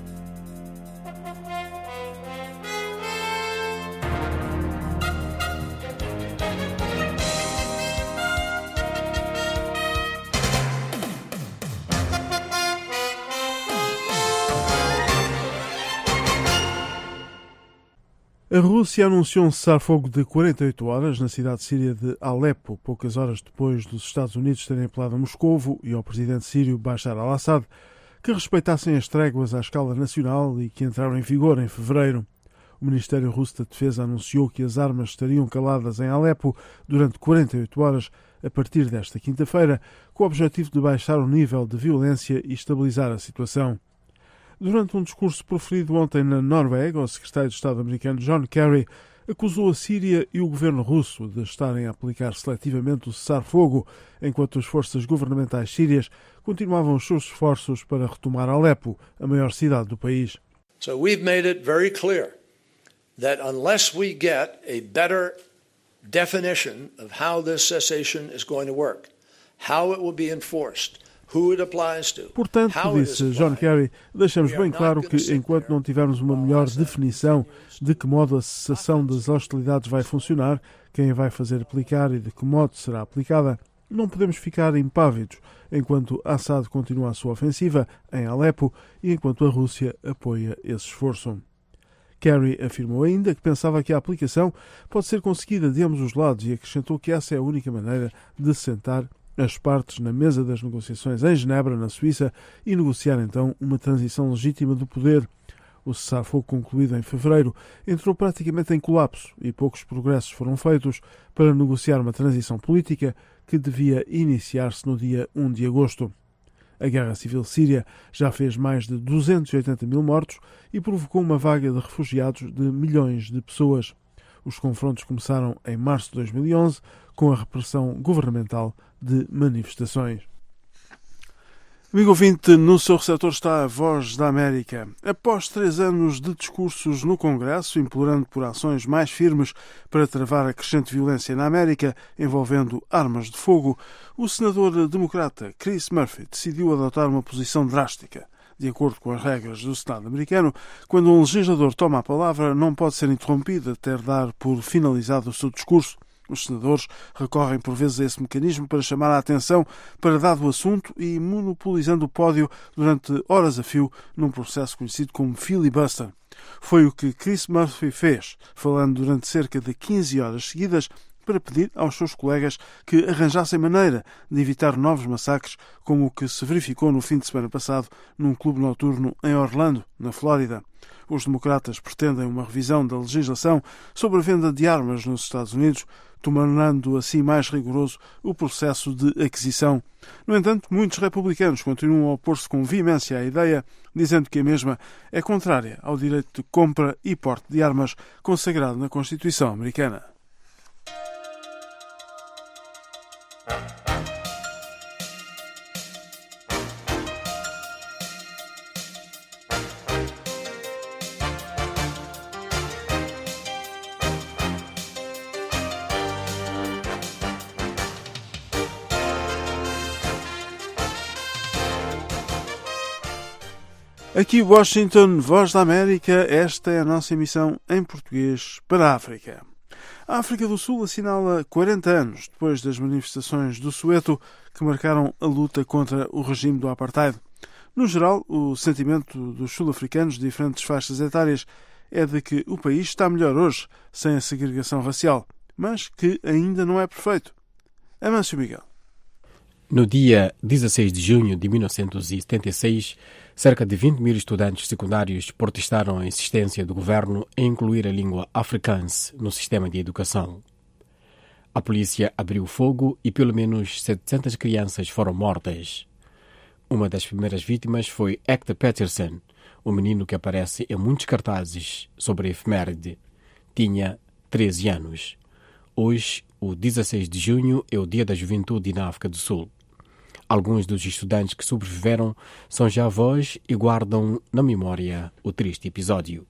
A Rússia anunciou um cessar-fogo de quarenta e oito horas na cidade síria de Alepo, poucas horas depois dos Estados Unidos terem apelado a Moscovo e ao presidente sírio Bashar al-Assad que respeitassem as tréguas à escala nacional e que entraram em vigor em fevereiro. O Ministério Russo da Defesa anunciou que as armas estariam caladas em Alepo durante quarenta e oito horas a partir desta quinta-feira, com o objetivo de baixar o nível de violência e estabilizar a situação. Durante um discurso proferido ontem na Noruega, o secretário de Estado americano John Kerry acusou a Síria e o governo russo de estarem a aplicar seletivamente o cessar-fogo, enquanto as forças governamentais sírias continuavam os seus esforços para retomar Alepo, a maior cidade do país. So we've made it very clear that unless we get a better definition of how this cessation is going to work, how it will be enforced, portanto, disse John Kerry, deixamos bem claro que enquanto não tivermos uma melhor definição de que modo a cessação das hostilidades vai funcionar, quem vai fazer aplicar e de que modo será aplicada, não podemos ficar impávidos enquanto Assad continua a sua ofensiva em Alepo e enquanto a Rússia apoia esse esforço. Kerry afirmou ainda que pensava que a aplicação pode ser conseguida de ambos os lados e acrescentou que essa é a única maneira de sentar as partes na mesa das negociações em Genebra, na Suíça, e negociar então uma transição legítima do poder. O cessar-fogo concluído em fevereiro entrou praticamente em colapso e poucos progressos foram feitos para negociar uma transição política que devia iniciar-se no dia primeiro de agosto. A guerra civil síria já fez mais de duzentos e oitenta mil mortos e provocou uma vaga de refugiados de milhões de pessoas. Os confrontos começaram em março de dois mil e onze com a repressão governamental de manifestações. Amigo ouvinte, no seu receptor está a Voz da América. Após três anos de discursos no Congresso, implorando por ações mais firmes para travar a crescente violência na América, envolvendo armas de fogo, o senador democrata Chris Murphy decidiu adotar uma posição drástica. De acordo com as regras do Senado americano, quando um legislador toma a palavra, não pode ser interrompido até dar por finalizado o seu discurso. Os senadores recorrem por vezes a esse mecanismo para chamar a atenção para dado assunto e monopolizando o pódio durante horas a fio num processo conhecido como filibuster. Foi o que Chris Murphy fez, falando durante cerca de quinze horas seguidas para pedir aos seus colegas que arranjassem maneira de evitar novos massacres como o que se verificou no fim de semana passado num clube noturno em Orlando, na Flórida. Os democratas pretendem uma revisão da legislação sobre a venda de armas nos Estados Unidos, tornando assim mais rigoroso o processo de aquisição. No entanto, muitos republicanos continuam a opor-se com veemência à ideia, dizendo que a mesma é contrária ao direito de compra e porte de armas consagrado na Constituição americana. Aqui Washington, Voz da América, esta é a nossa emissão em português para a África. A África do Sul assinala quarenta anos depois das manifestações do Soweto que marcaram a luta contra o regime do apartheid. No geral, o sentimento dos sul-africanos de diferentes faixas etárias é de que o país está melhor hoje, sem a segregação racial, mas que ainda não é perfeito. Amâncio Miguel. No dia dezesseis de junho de mil novecentos e setenta e seis, cerca de vinte mil estudantes secundários protestaram a insistência do governo em incluir a língua afrikaans no sistema de educação. A polícia abriu fogo e pelo menos setecentas crianças foram mortas. Uma das primeiras vítimas foi Hector Peterson, o menino que aparece em muitos cartazes sobre a efeméride. Tinha treze anos. Hoje, o dezesseis de junho, é o Dia da Juventude na África do Sul. Alguns dos estudantes que sobreviveram são já avós e guardam na memória o triste episódio.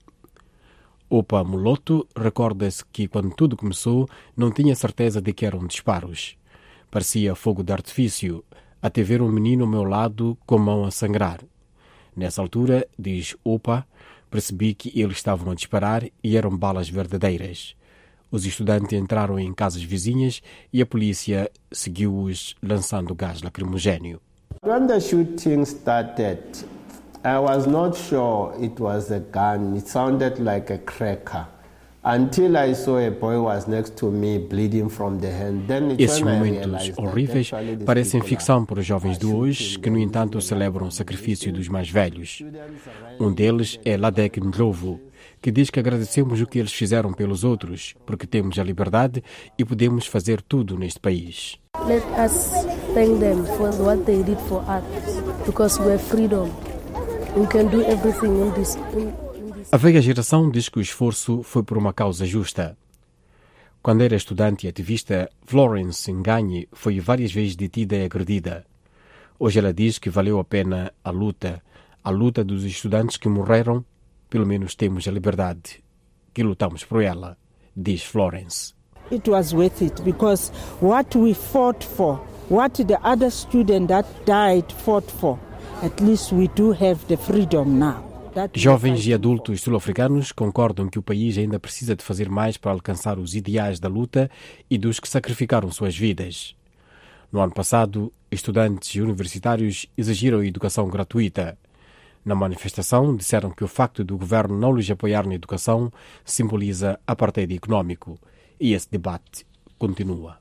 Opa Muloto recorda-se que, quando tudo começou, não tinha certeza de que eram disparos. Parecia fogo de artifício, até ver um menino ao meu lado com a mão a sangrar. Nessa altura, diz Opa, percebi que eles estavam a disparar e eram balas verdadeiras. Os estudantes entraram em casas vizinhas e a polícia seguiu-os lançando gás lacrimogéneo. When the shooting started, I was not sure it was a gun. It sounded like a cracker. Until I saw a boy was next to me bleeding from the hand. Then it's Esses when I momentos realized horríveis that actually these parecem people ficção para os jovens de hoje, que no entanto celebram o sacrifício dos mais velhos. Um deles é Ladek Ndlovu, que diz que agradecemos o que eles fizeram pelos outros, porque temos a liberdade e podemos fazer tudo neste país. Let us thank them for what they did for us, because we have freedom. We can do everything in this. In A velha geração diz que o esforço foi por uma causa justa. Quando era estudante e ativista, Florence Ngani foi várias vezes detida e agredida. Hoje ela diz que valeu a pena a luta, a luta dos estudantes que morreram. Pelo menos temos a liberdade, que lutamos por ela, diz Florence. It was worth it because what we fought for, what the other student that died fought for, at least we do have the freedom now. Jovens e adultos sul-africanos concordam que o país ainda precisa de fazer mais para alcançar os ideais da luta e dos que sacrificaram suas vidas. No ano passado, estudantes e universitários exigiram educação gratuita. Na manifestação, disseram que o facto do governo não lhes apoiar na educação simboliza apartheid económico. E esse debate continua.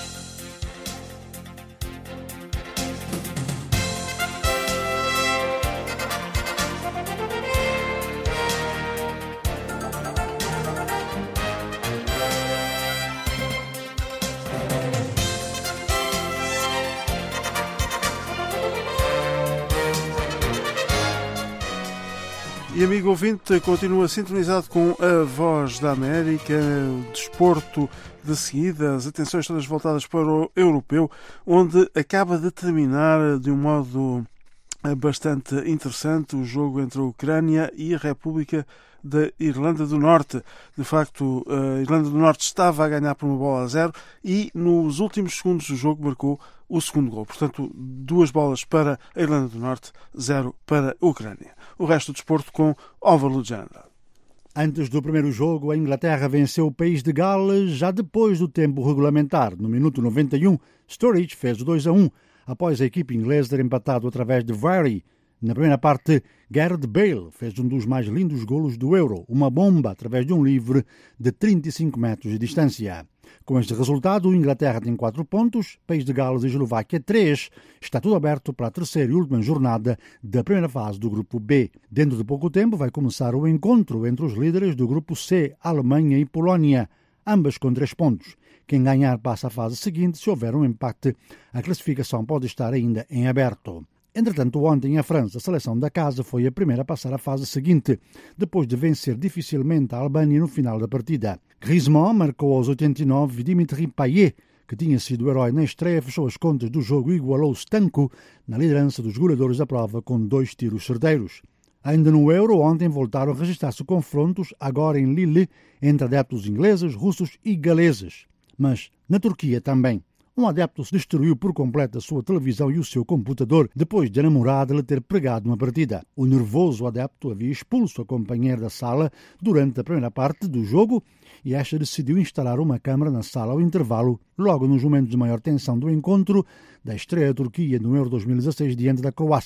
E amigo ouvinte, continua sintonizado com a Voz da América, o desporto de seguida, as atenções todas voltadas para o europeu, onde acaba de terminar de um modo bastante interessante o jogo entre a Ucrânia e a República da Irlanda do Norte. De facto, a Irlanda do Norte estava a ganhar por uma bola a zero e nos últimos segundos do jogo marcou o segundo gol. Portanto, duas bolas para a Irlanda do Norte, zero para a Ucrânia. O resto do desporto com Álvaro Lugenda. Antes do primeiro jogo, a Inglaterra venceu o país de Gales já depois do tempo regulamentar. No minuto noventa e um, Sturridge fez o dois a um, após a equipe inglesa ter empatado através de Vardy. Na primeira parte, Gareth Bale fez um dos mais lindos golos do Euro, uma bomba através de um livre de trinta e cinco metros de distância. Com este resultado, a Inglaterra tem quatro pontos, País de Gales e Eslováquia três. Está tudo aberto para a terceira e última jornada da primeira fase do Grupo B. Dentro de pouco tempo vai começar o encontro entre os líderes do Grupo C, Alemanha e Polónia, ambas com três pontos. Quem ganhar passa à fase seguinte. Se houver um empate, a classificação pode estar ainda em aberto. Entretanto, ontem a França, a seleção da casa, foi a primeira a passar à fase seguinte, depois de vencer dificilmente a Albânia no final da partida. Griezmann marcou aos oitenta e nove e Dimitri Payet, que tinha sido o herói na estreia, fechou as contas do jogo e igualou Stanko na liderança dos goleadores da prova com dois tiros certeiros. Ainda no Euro, ontem voltaram a registrar-se confrontos, agora em Lille, entre adeptos ingleses, russos e galeses. Mas na Turquia também. Um adepto destruiu por completo a sua televisão e o seu computador depois de a namorada lhe ter pregado uma partida. O nervoso adepto havia expulso a companheira da sala durante a primeira parte do jogo e esta decidiu instalar uma câmara na sala ao intervalo, logo nos momentos de maior tensão do encontro da estreia da Turquia no Euro dois mil e dezasseis diante da Croácia.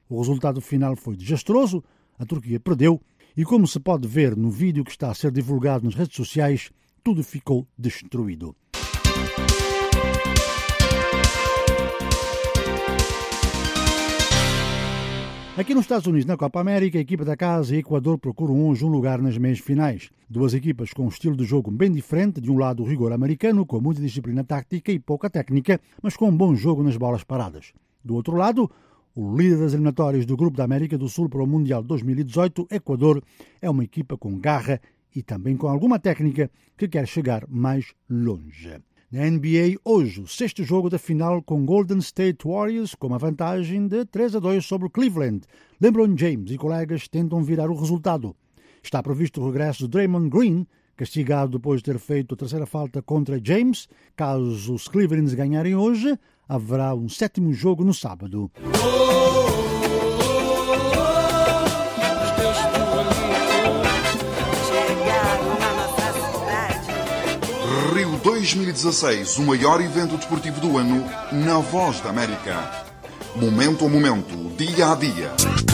O resultado final foi desastroso, a Turquia perdeu e, como se pode ver no vídeo que está a ser divulgado nas redes sociais, tudo ficou destruído. Aqui nos Estados Unidos, na Copa América, a equipa da casa e Equador procuram hoje um lugar nas meias finais. Duas equipas com um estilo de jogo bem diferente, de um lado o rigor americano, com muita disciplina tática e pouca técnica, mas com um bom jogo nas bolas paradas. Do outro lado, o líder das eliminatórias do Grupo da América do Sul para o Mundial dois mil e dezoito, Equador, é uma equipa com garra e também com alguma técnica que quer chegar mais longe. Na N B A, hoje, o sexto jogo da final com Golden State Warriors com uma vantagem de três a dois sobre o Cleveland. LeBron James e colegas tentam virar o resultado. Está previsto o regresso de Draymond Green, castigado depois de ter feito a terceira falta contra James. Caso os Clevelands ganharem hoje, haverá um sétimo jogo no sábado. Rio dois mil e dezasseis, o maior evento desportivo do ano, na Voz da América. Momento a momento, dia a dia.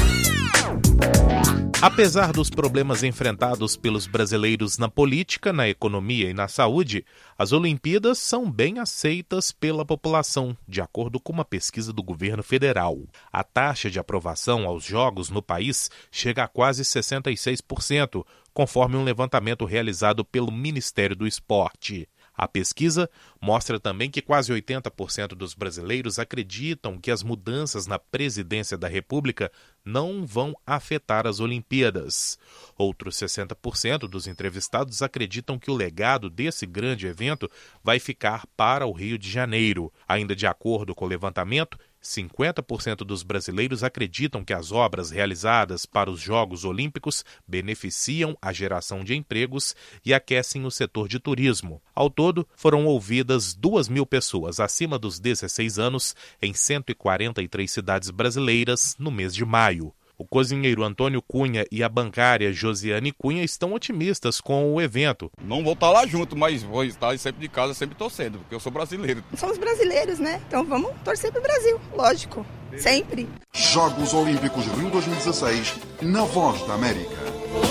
Apesar dos problemas enfrentados pelos brasileiros na política, na economia e na saúde, as Olimpíadas são bem aceitas pela população, de acordo com uma pesquisa do governo federal. A taxa de aprovação aos Jogos no país chega a quase sessenta e seis por cento, conforme um levantamento realizado pelo Ministério do Esporte. A pesquisa mostra também que quase oitenta por cento dos brasileiros acreditam que as mudanças na presidência da República não vão afetar as Olimpíadas. Outros sessenta por cento dos entrevistados acreditam que o legado desse grande evento vai ficar para o Rio de Janeiro. Ainda de acordo com o levantamento, cinquenta por cento dos brasileiros acreditam que as obras realizadas para os Jogos Olímpicos beneficiam a geração de empregos e aquecem o setor de turismo. Ao todo, foram ouvidas duas mil pessoas acima dos dezesseis anos em cento e quarenta e três cidades brasileiras no mês de maio. O cozinheiro Antônio Cunha e a bancária Josiane Cunha estão otimistas com o evento. Não vou estar lá junto, mas vou estar sempre de casa, sempre torcendo, porque eu sou brasileiro. Somos brasileiros, né? Então vamos torcer pro Brasil, lógico, sempre. Jogos Olímpicos Rio dois mil e dezasseis, na Voz da América.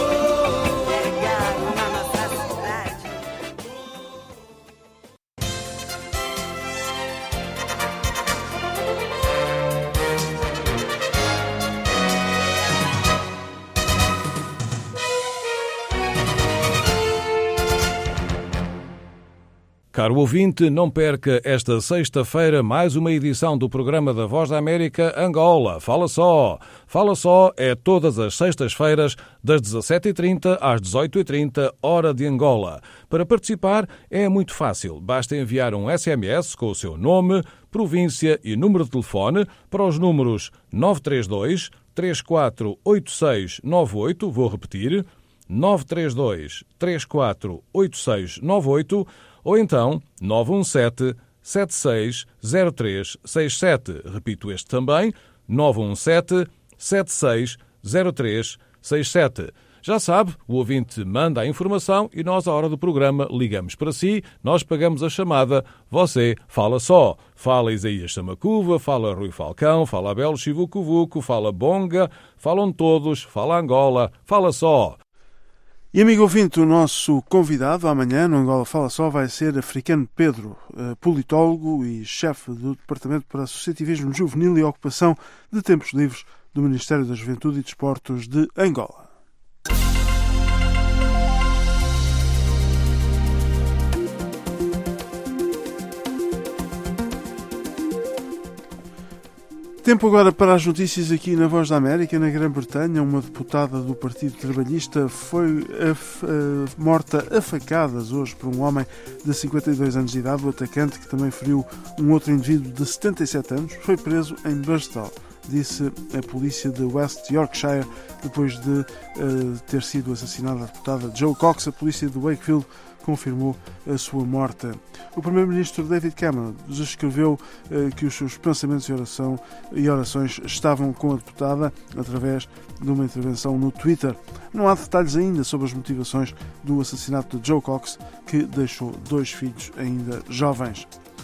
Caro ouvinte, não perca esta sexta-feira mais uma edição do programa da Voz da América Angola. Fala só! Fala só é todas as sextas-feiras, das dezassete e trinta às dezoito e trinta, hora de Angola. Para participar é muito fácil. Basta enviar um S M S com o seu nome, província e número de telefone para os números nove três dois, três quatro oito seis nove oito, vou repetir, nove três dois, três quatro oito seis nove oito, ou então nove um sete, sete seis zero três seis sete. Repito este também, nove um sete, sete seis zero três seis sete. Já sabe, o ouvinte manda a informação e nós, à hora do programa, ligamos para si, nós pagamos a chamada, você fala só. Fala Isaías Samacuva, fala Rui Falcão, fala Abel Chivucovuco, fala Bonga, falam todos, fala Angola, fala só. E amigo ouvinte, o nosso convidado amanhã no Angola Fala Só vai ser Africano Pedro, politólogo e chefe do Departamento para Associativismo Juvenil e Ocupação de Tempos Livres do Ministério da Juventude e Desportos de Angola. Tempo agora para as notícias aqui na Voz da América. Na Grã-Bretanha, uma deputada do Partido Trabalhista foi af- uh, morta a facadas hoje por um homem de cinquenta e dois anos de idade. O atacante, que também feriu um outro indivíduo de setenta e sete anos, foi preso em Burstall, disse a polícia de West Yorkshire, depois de uh, ter sido assassinada a deputada Joe Cox. A polícia de Wakefield confirmou a sua morte. O primeiro-ministro David Cameron escreveu eh, que os seus pensamentos e, oração, e orações estavam com a deputada através de uma intervenção no Twitter. Não há detalhes ainda sobre as motivações do assassinato de Joe Cox, que deixou dois filhos ainda jovens.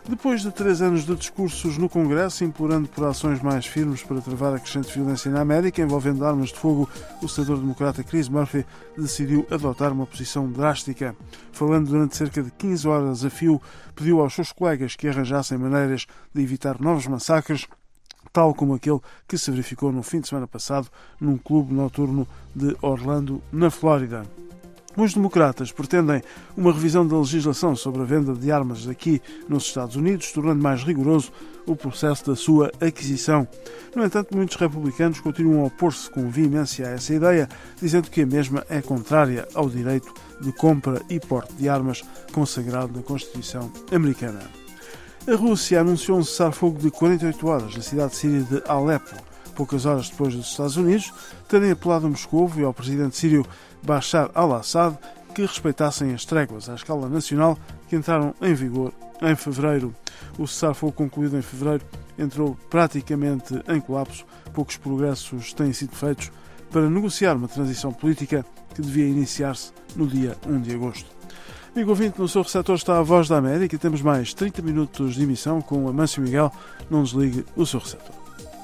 Depois de três anos de discursos no Congresso, implorando por ações mais firmes para travar a crescente violência na América, envolvendo armas de fogo, o senador democrata Chris Murphy decidiu adotar uma posição drástica. Falando durante cerca de quinze horas a fio, pediu aos seus colegas que arranjassem maneiras de evitar novos massacres, tal como aquele que se verificou no fim de semana passado num clube noturno de Orlando, na Flórida. Os democratas pretendem uma revisão da legislação sobre a venda de armas aqui nos Estados Unidos, tornando mais rigoroso o processo da sua aquisição. No entanto, muitos republicanos continuam a opor-se com veemência a essa ideia, dizendo que a mesma é contrária ao direito de compra e porte de armas consagrado na Constituição americana. A Rússia anunciou um cessar-fogo de quarenta e oito horas na cidade síria de Alepo, poucas horas depois dos Estados Unidos terem apelado a Moscovo e ao presidente sírio Bashar al-Assad que respeitassem as tréguas à escala nacional que entraram em vigor em fevereiro. O cessar-fogo concluído em fevereiro entrou praticamente em colapso. Poucos progressos têm sido feitos para negociar uma transição política que devia iniciar-se no dia primeiro de agosto. Amigo ouvinte, no seu receptor está a Voz da América e temos mais trinta minutos de emissão com o Amâncio Miguel. Não desligue o seu receptor.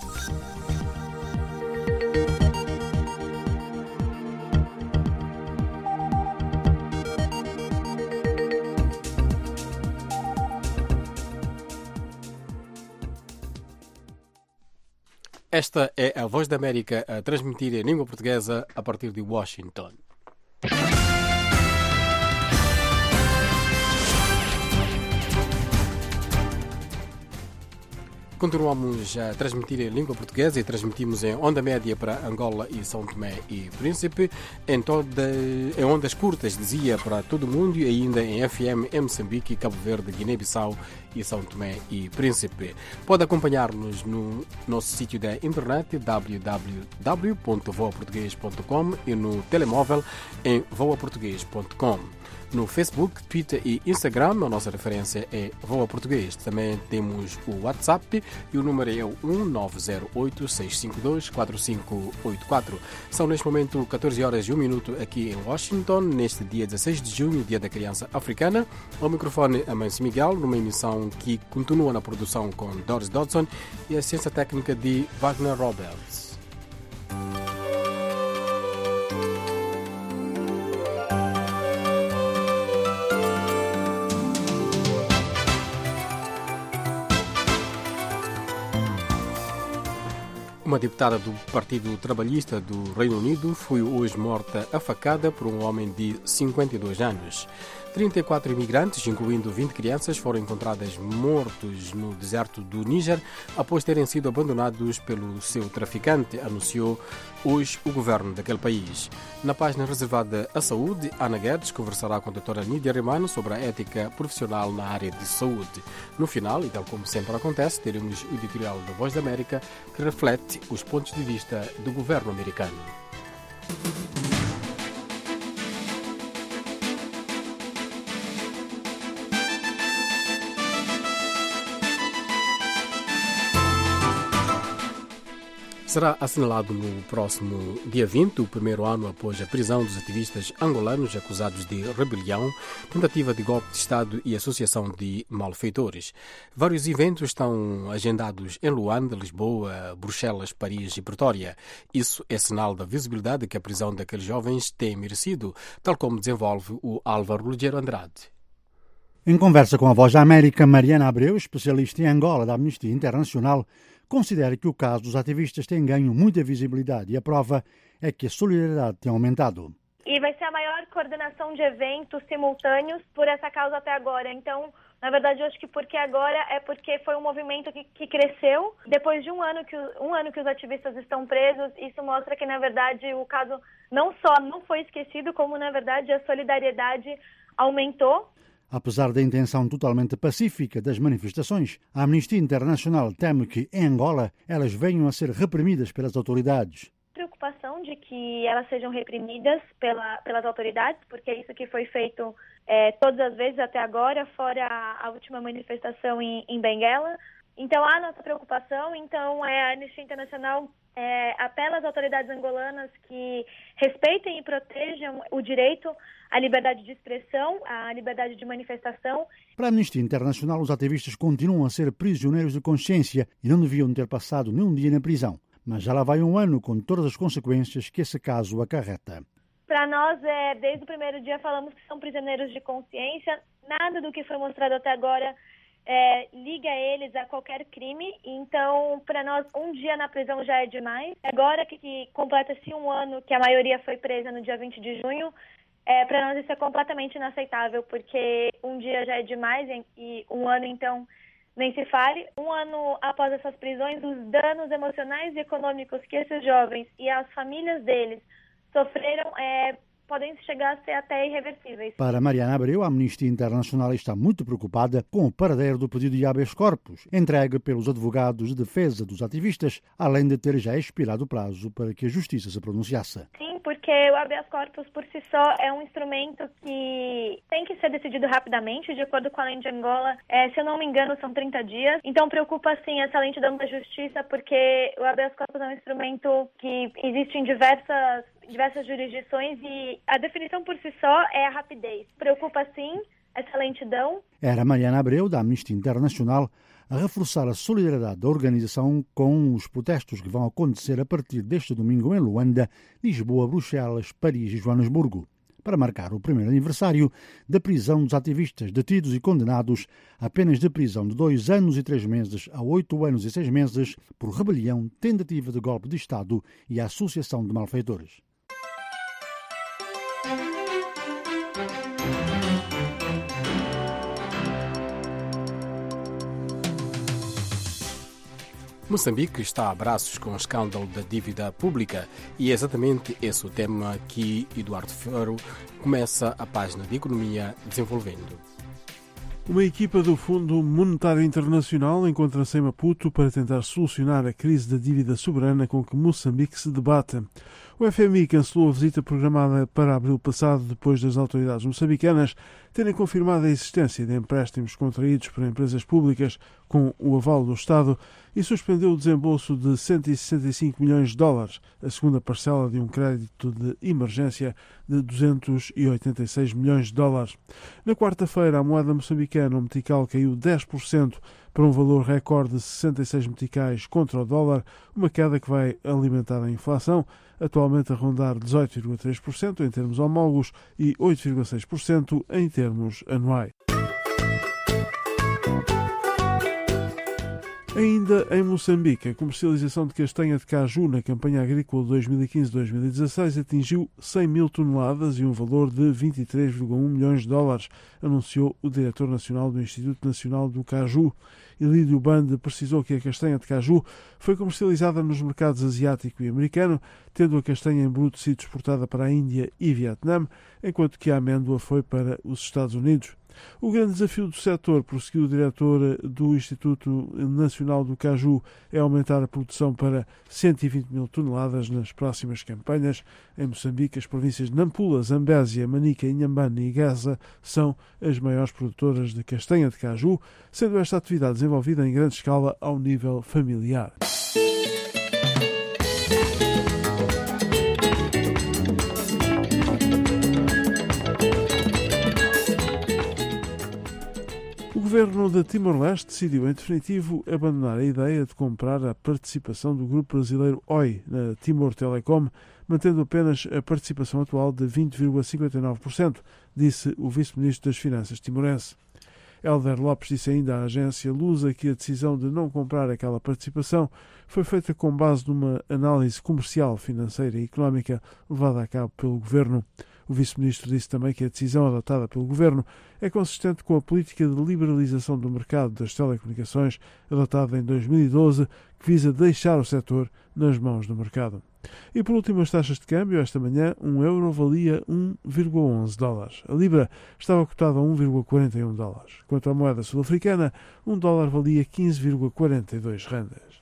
Esta é a Voz da América a transmitir em língua portuguesa a partir de Washington. Continuamos a transmitir em língua portuguesa e transmitimos em onda média para Angola e São Tomé e Príncipe, em, toda, em ondas curtas, dizia, para todo o mundo e ainda em F M em Moçambique, Cabo Verde, Guiné-Bissau e São Tomé e Príncipe. Pode acompanhar-nos no nosso sítio da internet w w w ponto voa português ponto com e no telemóvel em voa português ponto com. No Facebook, Twitter e Instagram, a nossa referência é Voa Português. Também temos o WhatsApp e o número é o um nove zero oito, seis cinco dois, quatro cinco oito quatro. São neste momento catorze horas e um minuto aqui em Washington, neste dia dezesseis de junho, Dia da Criança Africana. Ao microfone, Amâncio Miguel, numa emissão que continua na produção com Doris Dodson e a ciência técnica de Wagner Roberts. Uma deputada do Partido Trabalhista do Reino Unido foi hoje morta a facada por um homem de cinquenta e dois anos. trinta e quatro imigrantes, incluindo vinte crianças, foram encontrados mortos no deserto do Níger após terem sido abandonados pelo seu traficante, anunciou hoje o governo daquele país. Na página reservada à saúde, Ana Guedes conversará com a doutora Nídia Remano sobre a ética profissional na área de saúde. No final, e tal como sempre acontece, teremos o editorial da Voz da América que reflete os pontos de vista do governo americano. Será assinalado no próximo dia vinte, o primeiro ano após a prisão dos ativistas angolanos acusados de rebelião, tentativa de golpe de Estado e associação de malfeitores. Vários eventos estão agendados em Luanda, Lisboa, Bruxelas, Paris e Pretória. Isso é sinal da visibilidade que a prisão daqueles jovens tem merecido, tal como desenvolve o Álvaro Ligeiro Andrade. Em conversa com a Voz da América, Mariana Abreu, especialista em Angola da Amnistia Internacional, considera que o caso dos ativistas tem ganho muita visibilidade e a prova é que a solidariedade tem aumentado. E vai ser a maior coordenação de eventos simultâneos por essa causa até agora. Então, na verdade, eu acho que porque agora é porque foi um movimento que, que cresceu. Depois de um ano, que, um ano que os ativistas estão presos, isso mostra que, na verdade, o caso não só não foi esquecido, como, na verdade, a solidariedade aumentou. Apesar da intenção totalmente pacífica das manifestações, a Amnistia Internacional teme que, em Angola, elas venham a ser reprimidas pelas autoridades. Preocupação de que elas sejam reprimidas pela, pelas autoridades, porque é isso que foi feito é, todas as vezes até agora, fora a, a última manifestação em, em Benguela. Então, há nossa preocupação. Então, é, a Anistia Internacional é, apela às autoridades angolanas que respeitem e protejam o direito à liberdade de expressão, à liberdade de manifestação. Para a Anistia Internacional, os ativistas continuam a ser prisioneiros de consciência e não deviam ter passado nenhum dia na prisão. Mas já lá vai um ano com todas as consequências que esse caso acarreta. Para nós, é, desde o primeiro dia, falamos que são prisioneiros de consciência. Nada do que foi mostrado até agora é, liga eles a qualquer crime. Então, para nós, um dia na prisão já é demais. Agora que, que completa-se um ano que a maioria foi presa no dia vinte de junho, é, para nós isso é completamente inaceitável, porque um dia já é demais e um ano, então, nem se fale. Um ano após essas prisões, os danos emocionais e econômicos que esses jovens e as famílias deles sofreram é, podem chegar a ser até irreversíveis. Para Mariana Abreu, a Amnistia Internacional está muito preocupada com o paradeiro do pedido de habeas corpus, entregue pelos advogados de defesa dos ativistas, além de ter já expirado o prazo para que a Justiça se pronunciasse. Sim, porque o habeas corpus por si só é um instrumento que tem que ser decidido rapidamente, de acordo com a lei de Angola. É, se eu não me engano, são trinta dias. Então preocupa, sim, essa lentidão da Justiça, porque o habeas corpus é um instrumento que existe em diversas diversas jurisdições e a definição por si só é a rapidez. Preocupa, sim, essa lentidão. Era Mariana Abreu, da Amnistia Internacional, a reforçar a solidariedade da organização com os protestos que vão acontecer a partir deste domingo em Luanda, Lisboa, Bruxelas, Paris e Joanesburgo, para marcar o primeiro aniversário da prisão dos ativistas detidos e condenados a penas de prisão de dois anos e três meses a oito anos e seis meses por rebelião, tentativa de golpe de Estado e associação de malfeitores. Moçambique está a braços com o escândalo da dívida pública e é exatamente esse o tema que Eduardo Faro começa a página de Economia desenvolvendo. Uma equipa do Fundo Monetário Internacional encontra-se em Maputo para tentar solucionar a crise da dívida soberana com que Moçambique se debate. O F M I cancelou a visita programada para abril passado depois das autoridades moçambicanas terem confirmado a existência de empréstimos contraídos por empresas públicas com o aval do Estado e suspendeu o desembolso de cento e sessenta e cinco milhões de dólares, a segunda parcela de um crédito de emergência de duzentos e oitenta e seis milhões de dólares. Na quarta-feira, a moeda moçambicana, o metical, caiu dez por cento para um valor recorde de sessenta e seis meticais contra o dólar, uma queda que vai alimentar a inflação, atualmente a rondar dezoito vírgula três por cento em termos homólogos e oito vírgula seis por cento em termos anuais. Ainda em Moçambique, a comercialização de castanha de caju na campanha agrícola de dois mil e quinze a dois mil e dezasseis atingiu cem mil toneladas e um valor de vinte e três vírgula um milhões de dólares, anunciou o diretor nacional do Instituto Nacional do Caju. Elídio Bande precisou que a castanha de caju foi comercializada nos mercados asiático e americano, tendo a castanha em bruto sido exportada para a Índia e Vietnã, enquanto que a amêndoa foi para os Estados Unidos. O grande desafio do setor, prosseguiu o diretor do Instituto Nacional do Caju, é aumentar a produção para cento e vinte mil toneladas nas próximas campanhas. Em Moçambique, as províncias de Nampula, Zambésia, Manica, Inhambane e Gaza são as maiores produtoras de castanha de caju, sendo esta atividade desenvolvida em grande escala ao nível familiar. O governo de Timor-Leste decidiu, em definitivo, abandonar a ideia de comprar a participação do grupo brasileiro Oi na Timor Telecom, mantendo apenas a participação atual de vinte vírgula cinquenta e nove por cento, disse o vice-ministro das Finanças timorense. Hélder Lopes disse ainda à agência Lusa que a decisão de não comprar aquela participação foi feita com base numa análise comercial, financeira e económica levada a cabo pelo governo. O vice-ministro disse também que a decisão adotada pelo governo é consistente com a política de liberalização do mercado das telecomunicações adotada em dois mil e doze, que visa deixar o setor nas mãos do mercado. E por último, as taxas de câmbio. Esta manhã, um euro valia um vírgula onze dólares. A libra estava cotada a um vírgula quarenta e um dólares. Quanto à moeda sul-africana, um dólar valia quinze vírgula quarenta e dois rendas.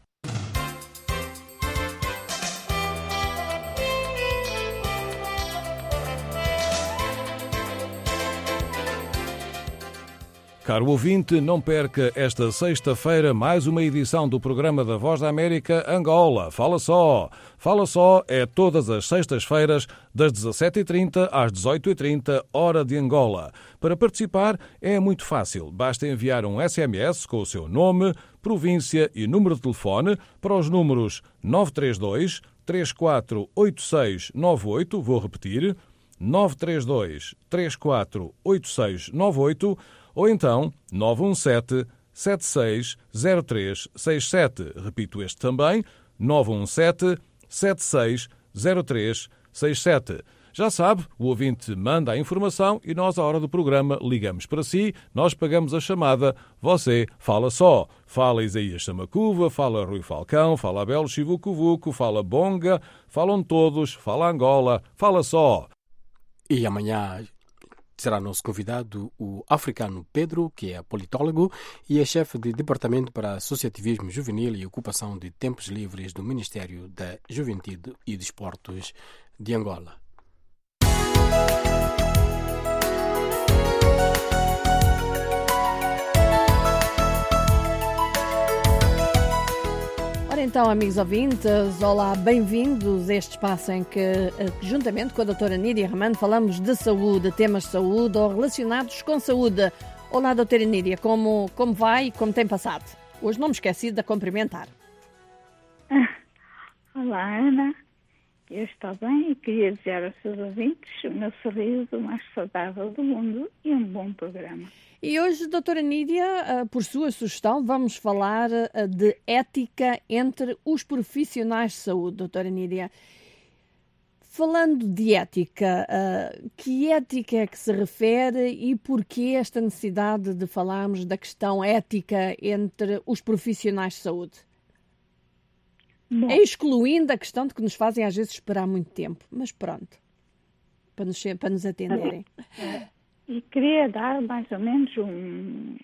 Caro ouvinte, não perca esta sexta-feira mais uma edição do programa da Voz da América Angola. Fala Só. Fala Só é todas as sextas-feiras, das dezassete e trinta às dezoito e trinta, hora de Angola. Para participar é muito fácil. Basta enviar um S M S com o seu nome, província e número de telefone para os números nove três dois, três quatro oito seis nove oito. Vou repetir, nove três dois, três quatro oito seis nove oito, ou então nove um sete, sete seis zero três seis sete. Repito este também, nove um sete, sete seis zero três seis sete. Já sabe, o ouvinte manda a informação e nós, à hora do programa, ligamos para si, nós pagamos a chamada, você fala só. Fala Isaías Samacuva, fala Rui Falcão, fala Abel Chivucuvuco, fala Bonga, falam todos, fala Angola, fala só. E amanhã será nosso convidado o africano Pedro, que é politólogo e é chefe de Departamento para Associativismo Juvenil e Ocupação de Tempos Livres do Ministério da Juventude e Desportos de Angola. Ora então, amigos ouvintes, olá, bem-vindos a este espaço em que, juntamente com a doutora Nídia Ramano, falamos de saúde, temas de saúde ou relacionados com saúde. Olá, doutora Nídia, como, como vai e como tem passado? Hoje não me esqueci de cumprimentar. Olá, Ana. Eu estou bem e queria desejar aos seus ouvintes o meu sorriso mais saudável do mundo e um bom programa. E hoje, doutora Nídia, por sua sugestão, vamos falar de ética entre os profissionais de saúde, doutora Nídia. Falando de ética, que ética é que se refere e porquê esta necessidade de falarmos da questão ética entre os profissionais de saúde? Bom, é excluindo a questão de que nos fazem às vezes esperar muito tempo, mas pronto, para nos, para nos atenderem. E queria dar mais ou menos um,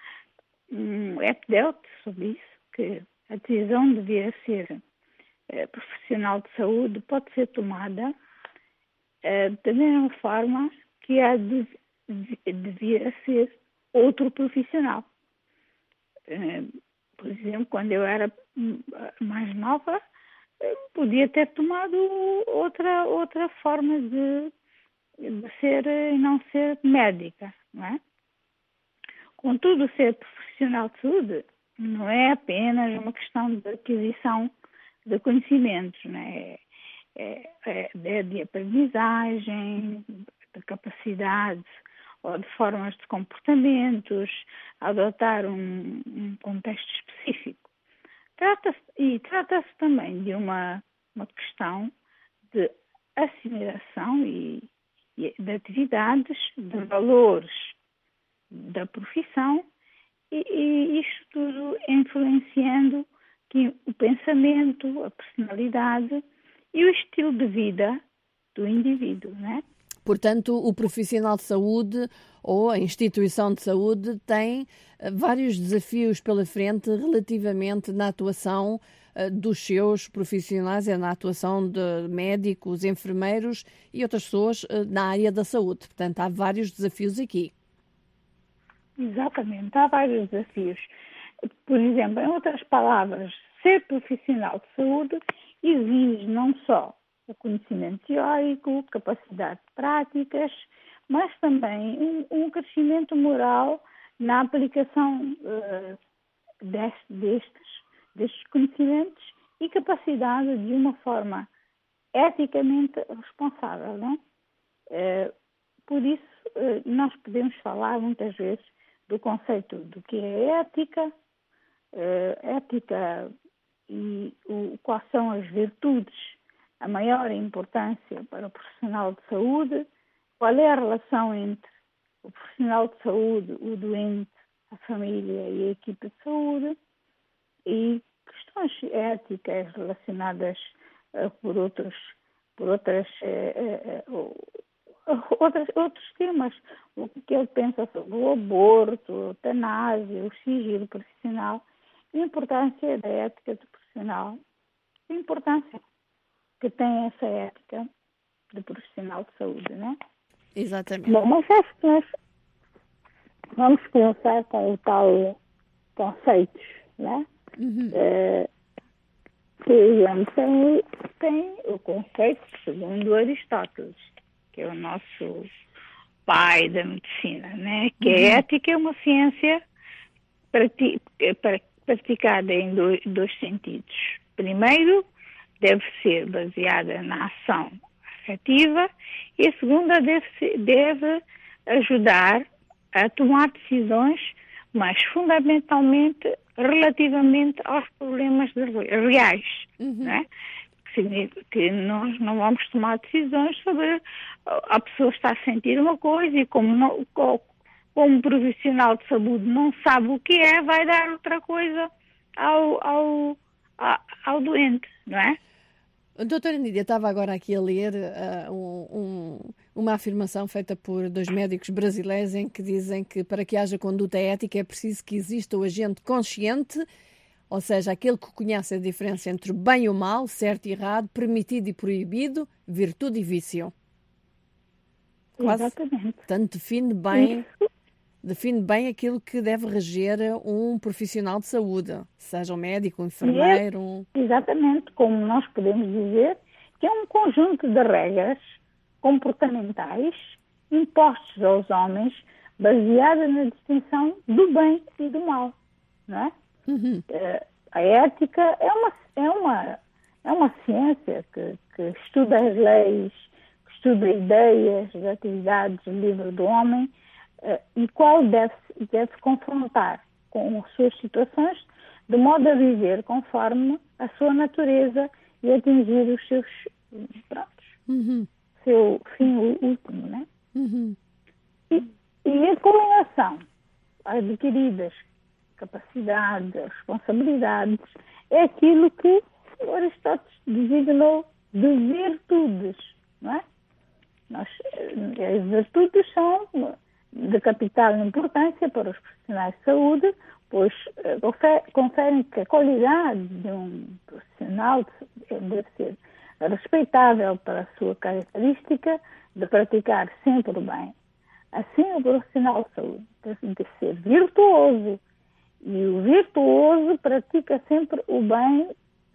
um update sobre isso, que a decisão devia ser eh, profissional de saúde pode ser tomada eh, da mesma forma que a de, de, devia ser outro profissional. Eh, por exemplo, quando eu era mais nova, eh, podia ter tomado outra, outra forma de de ser e não ser médica, não é? Contudo, ser profissional de saúde não é apenas uma questão de aquisição de conhecimentos, não é? É, é de aprendizagem, de capacidades ou de formas de comportamentos, adotar um, um contexto específico. Trata-se, e trata-se também de uma, uma questão de assimilação e de atividades, de valores da profissão e, e isto tudo influenciando que o pensamento, a personalidade e o estilo de vida do indivíduo, não é? Portanto, o profissional de saúde ou a instituição de saúde tem vários desafios pela frente relativamente na atuação dos seus profissionais, é na atuação de médicos, enfermeiros e outras pessoas na área da saúde. Portanto, há vários desafios aqui. Exatamente, há vários desafios. Por exemplo, em outras palavras, ser profissional de saúde exige não só o conhecimento teórico, capacidade de práticas, mas também um, um crescimento moral na aplicação uh, deste, destes destes conhecimentos e capacidade de uma forma eticamente responsável, não é? Por isso, nós podemos falar muitas vezes do conceito do que é ética, ética e o, quais são as virtudes, a maior importância para o profissional de saúde, qual é a relação entre o profissional de saúde, o doente, a família e a equipe de saúde, e questões éticas relacionadas uh, por outros, por outras, uh, uh, uh, outras, outros temas. O que ele pensa sobre o aborto, a eutanásia, o sigilo profissional, a importância da ética do profissional, a importância que tem essa ética do profissional de saúde, não é? Exatamente. Bom, mas acho que nós, vamos começar com o tal conceitos, né? Uhum. Uh, por exemplo, tem, tem o conceito segundo Aristóteles, que é o nosso pai da medicina, né? Que uhum. a ética é uma ciência prati- praticada em dois, dois sentidos. Primeiro, deve ser baseada na ação afetiva e a segunda deve, ser, deve ajudar a tomar decisões, mas fundamentalmente relativamente aos problemas reais, uhum. né? Que significa que nós não vamos tomar decisões sobre a pessoa está a sentir uma coisa e como, não, como um profissional de saúde não sabe o que é, vai dar outra coisa ao, ao, ao, ao doente, não é? Doutora Nídia, estava agora aqui a ler uh, um, um, uma afirmação feita por dois médicos brasileiros em que dizem que para que haja conduta ética é preciso que exista o agente consciente, ou seja, aquele que conhece a diferença entre o bem e o mal, certo e errado, permitido e proibido, virtude e vício. Quase, exatamente. Portanto, define bem, define bem aquilo que deve reger um profissional de saúde, seja um médico, um enfermeiro. Um... Exatamente, como nós podemos dizer, que é um conjunto de regras comportamentais impostos aos homens baseada na distinção do bem e do mal, não é? Uhum. A ética é uma, é uma, é uma ciência que, que estuda as leis, que estuda ideias, as atividades livres do homem, Uh, e qual deve, deve confrontar com as suas situações de modo a viver conforme a sua natureza e atingir os seus prontos, uhum. seu fim último, né? Uhum. E, e a combinação adquiridas capacidades, responsabilidades, é aquilo que Aristóteles designou de virtudes, não é? Nós, as virtudes são de capital importância para os profissionais de saúde, pois uh, conferem que a qualidade de um profissional deve ser respeitável para a sua característica de praticar sempre o bem. Assim, o profissional de saúde deve de ser virtuoso, e o virtuoso pratica sempre o bem,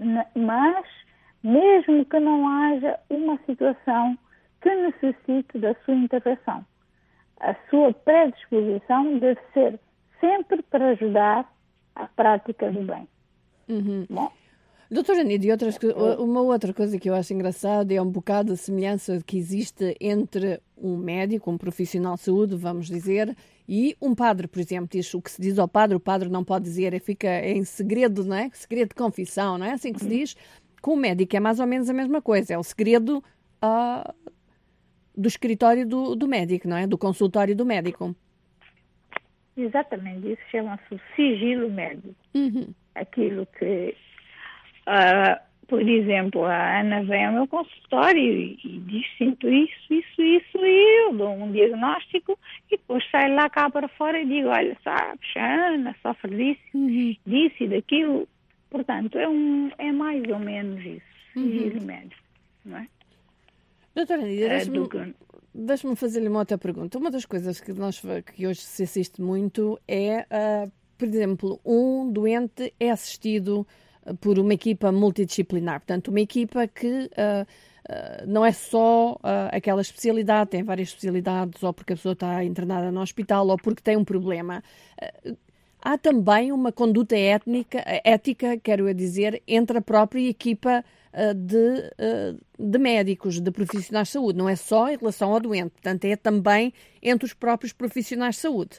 mas mesmo que não haja uma situação que necessite da sua intervenção. A sua predisposição deve ser sempre para ajudar a prática do bem. Uhum. Bom, doutora Nídia, uma outra coisa que eu acho engraçada é um bocado a semelhança que existe entre um médico, um profissional de saúde, vamos dizer, e um padre, por exemplo. Diz, o que se diz ao padre, o padre não pode dizer, fica em segredo, não é? Segredo de confissão, não é? Assim que se diz. Com o médico é mais ou menos a mesma coisa, é o segredo... Uh, do escritório do, do médico, não é? Do consultório do médico. Exatamente, isso chama-se o sigilo médico. Uhum. Aquilo que, uh, por exemplo, a Ana vem ao meu consultório e, e diz, sinto isso, isso, isso, e eu dou um diagnóstico e depois saio lá cá para fora e digo, olha, sabes, a Ana sofre disso, uhum. disso e daquilo. Portanto, é, um, é mais ou menos isso, sigilo uhum. médico, não é? Doutora Nídia, deixe-me, deixe-me fazer-lhe uma outra pergunta. Uma das coisas que, nós, que hoje se assiste muito é, uh, por exemplo, um doente é assistido por uma equipa multidisciplinar. Portanto, uma equipa que uh, uh, não é só uh, aquela especialidade, tem várias especialidades, ou porque a pessoa está internada no hospital, ou porque tem um problema. Uh, há também uma conduta étnica, ética, quero eu dizer, entre a própria equipa De, de médicos, de profissionais de saúde. Não é só em relação ao doente, portanto é também entre os próprios profissionais de saúde.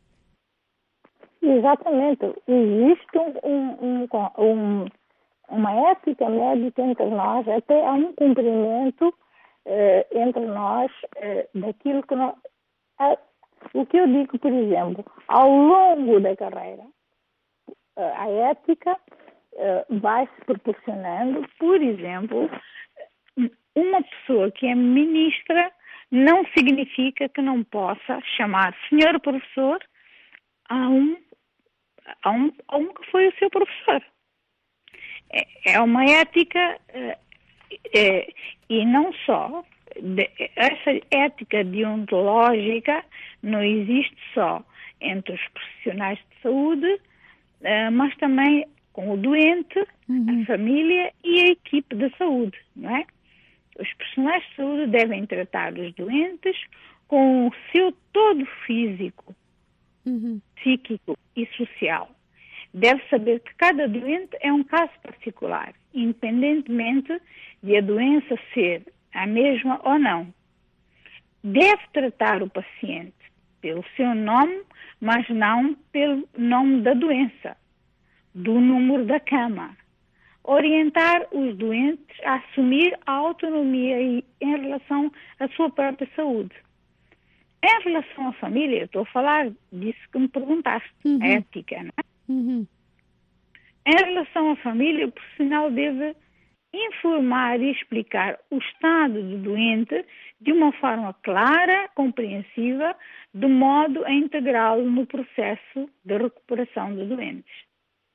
Exatamente. Existe um, um, um, uma ética médica entre nós, até há um cumprimento uh, entre nós uh, daquilo que nós... Uh, o que eu digo, por exemplo, ao longo da carreira, uh, a ética Uh, vai-se proporcionando, por exemplo, uma pessoa que é ministra não significa que não possa chamar senhor professor a um, a um, a um que foi o seu professor. É, é uma ética, uh, é, e não só, de, essa ética deontológica não existe só entre os profissionais de saúde, mas também com o doente, uhum. a família e a equipe de saúde, não é? Os profissionais de saúde devem tratar os doentes com o seu todo físico, uhum. psíquico e social. Deve saber que cada doente é um caso particular, independentemente de a doença ser a mesma ou não. Deve tratar o paciente pelo seu nome, mas não pelo nome da doença, do número da cama. Orientar os doentes a assumir a autonomia em relação à sua própria saúde. Em relação à família, eu estou a falar disso que me perguntaste, uhum. a ética, não é? Uhum. Em relação à família, o profissional deve informar e explicar o estado do doente de uma forma clara, compreensiva, de modo a integrá-lo no processo de recuperação de doentes.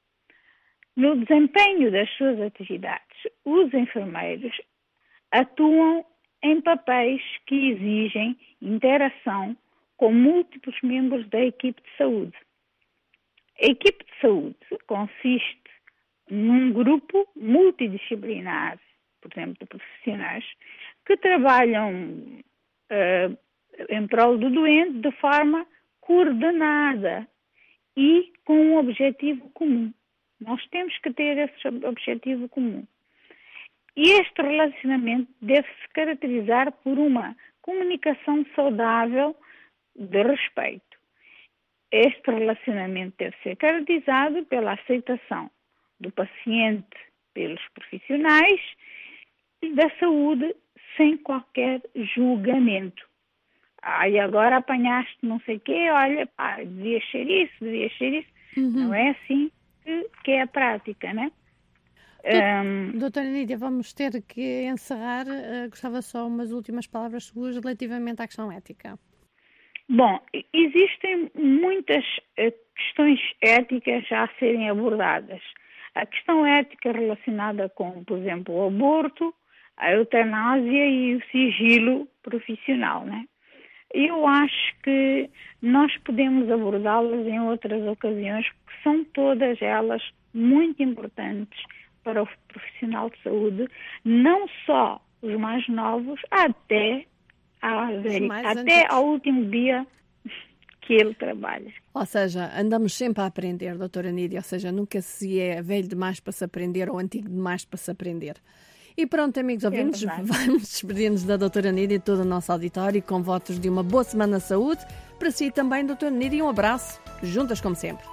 No desempenho das suas atividades, os enfermeiros atuam em papéis que exigem interação com múltiplos membros da equipe de saúde. A equipe de saúde consiste num grupo multidisciplinar, por exemplo, de profissionais, que trabalham uh, em prol do doente de forma coordenada e com um objetivo comum. Nós temos que ter esse objetivo comum. E este relacionamento deve-se caracterizar por uma comunicação saudável de respeito. Este relacionamento deve ser caracterizado pela aceitação do paciente pelos profissionais e da saúde sem qualquer julgamento. Ah, e agora apanhaste não sei o quê, olha, pá, devia ser isso, devia ser isso. Uhum. Não é assim que, que é a prática, né? Um... Doutora Nídia, vamos ter que encerrar. Uh, gostava só umas últimas palavras suas relativamente à questão ética. Bom, existem muitas uh, questões éticas já a serem abordadas. A questão ética relacionada com, por exemplo, o aborto, a eutanásia e o sigilo profissional, né? Eu acho que nós podemos abordá-las em outras ocasiões, porque são todas elas muito importantes para o profissional de saúde, não só os mais novos, até, a, até ao último dia que ele trabalha. Ou seja, andamos sempre a aprender, doutora Nídia, ou seja, nunca se é velho demais para se aprender ou antigo demais para se aprender. E pronto, amigos ouvintes, é vamos despedir-nos da doutora Nídia e todo o nosso auditório com votos de uma boa semana de saúde. Para si também, doutora Nídia, um abraço, juntas como sempre.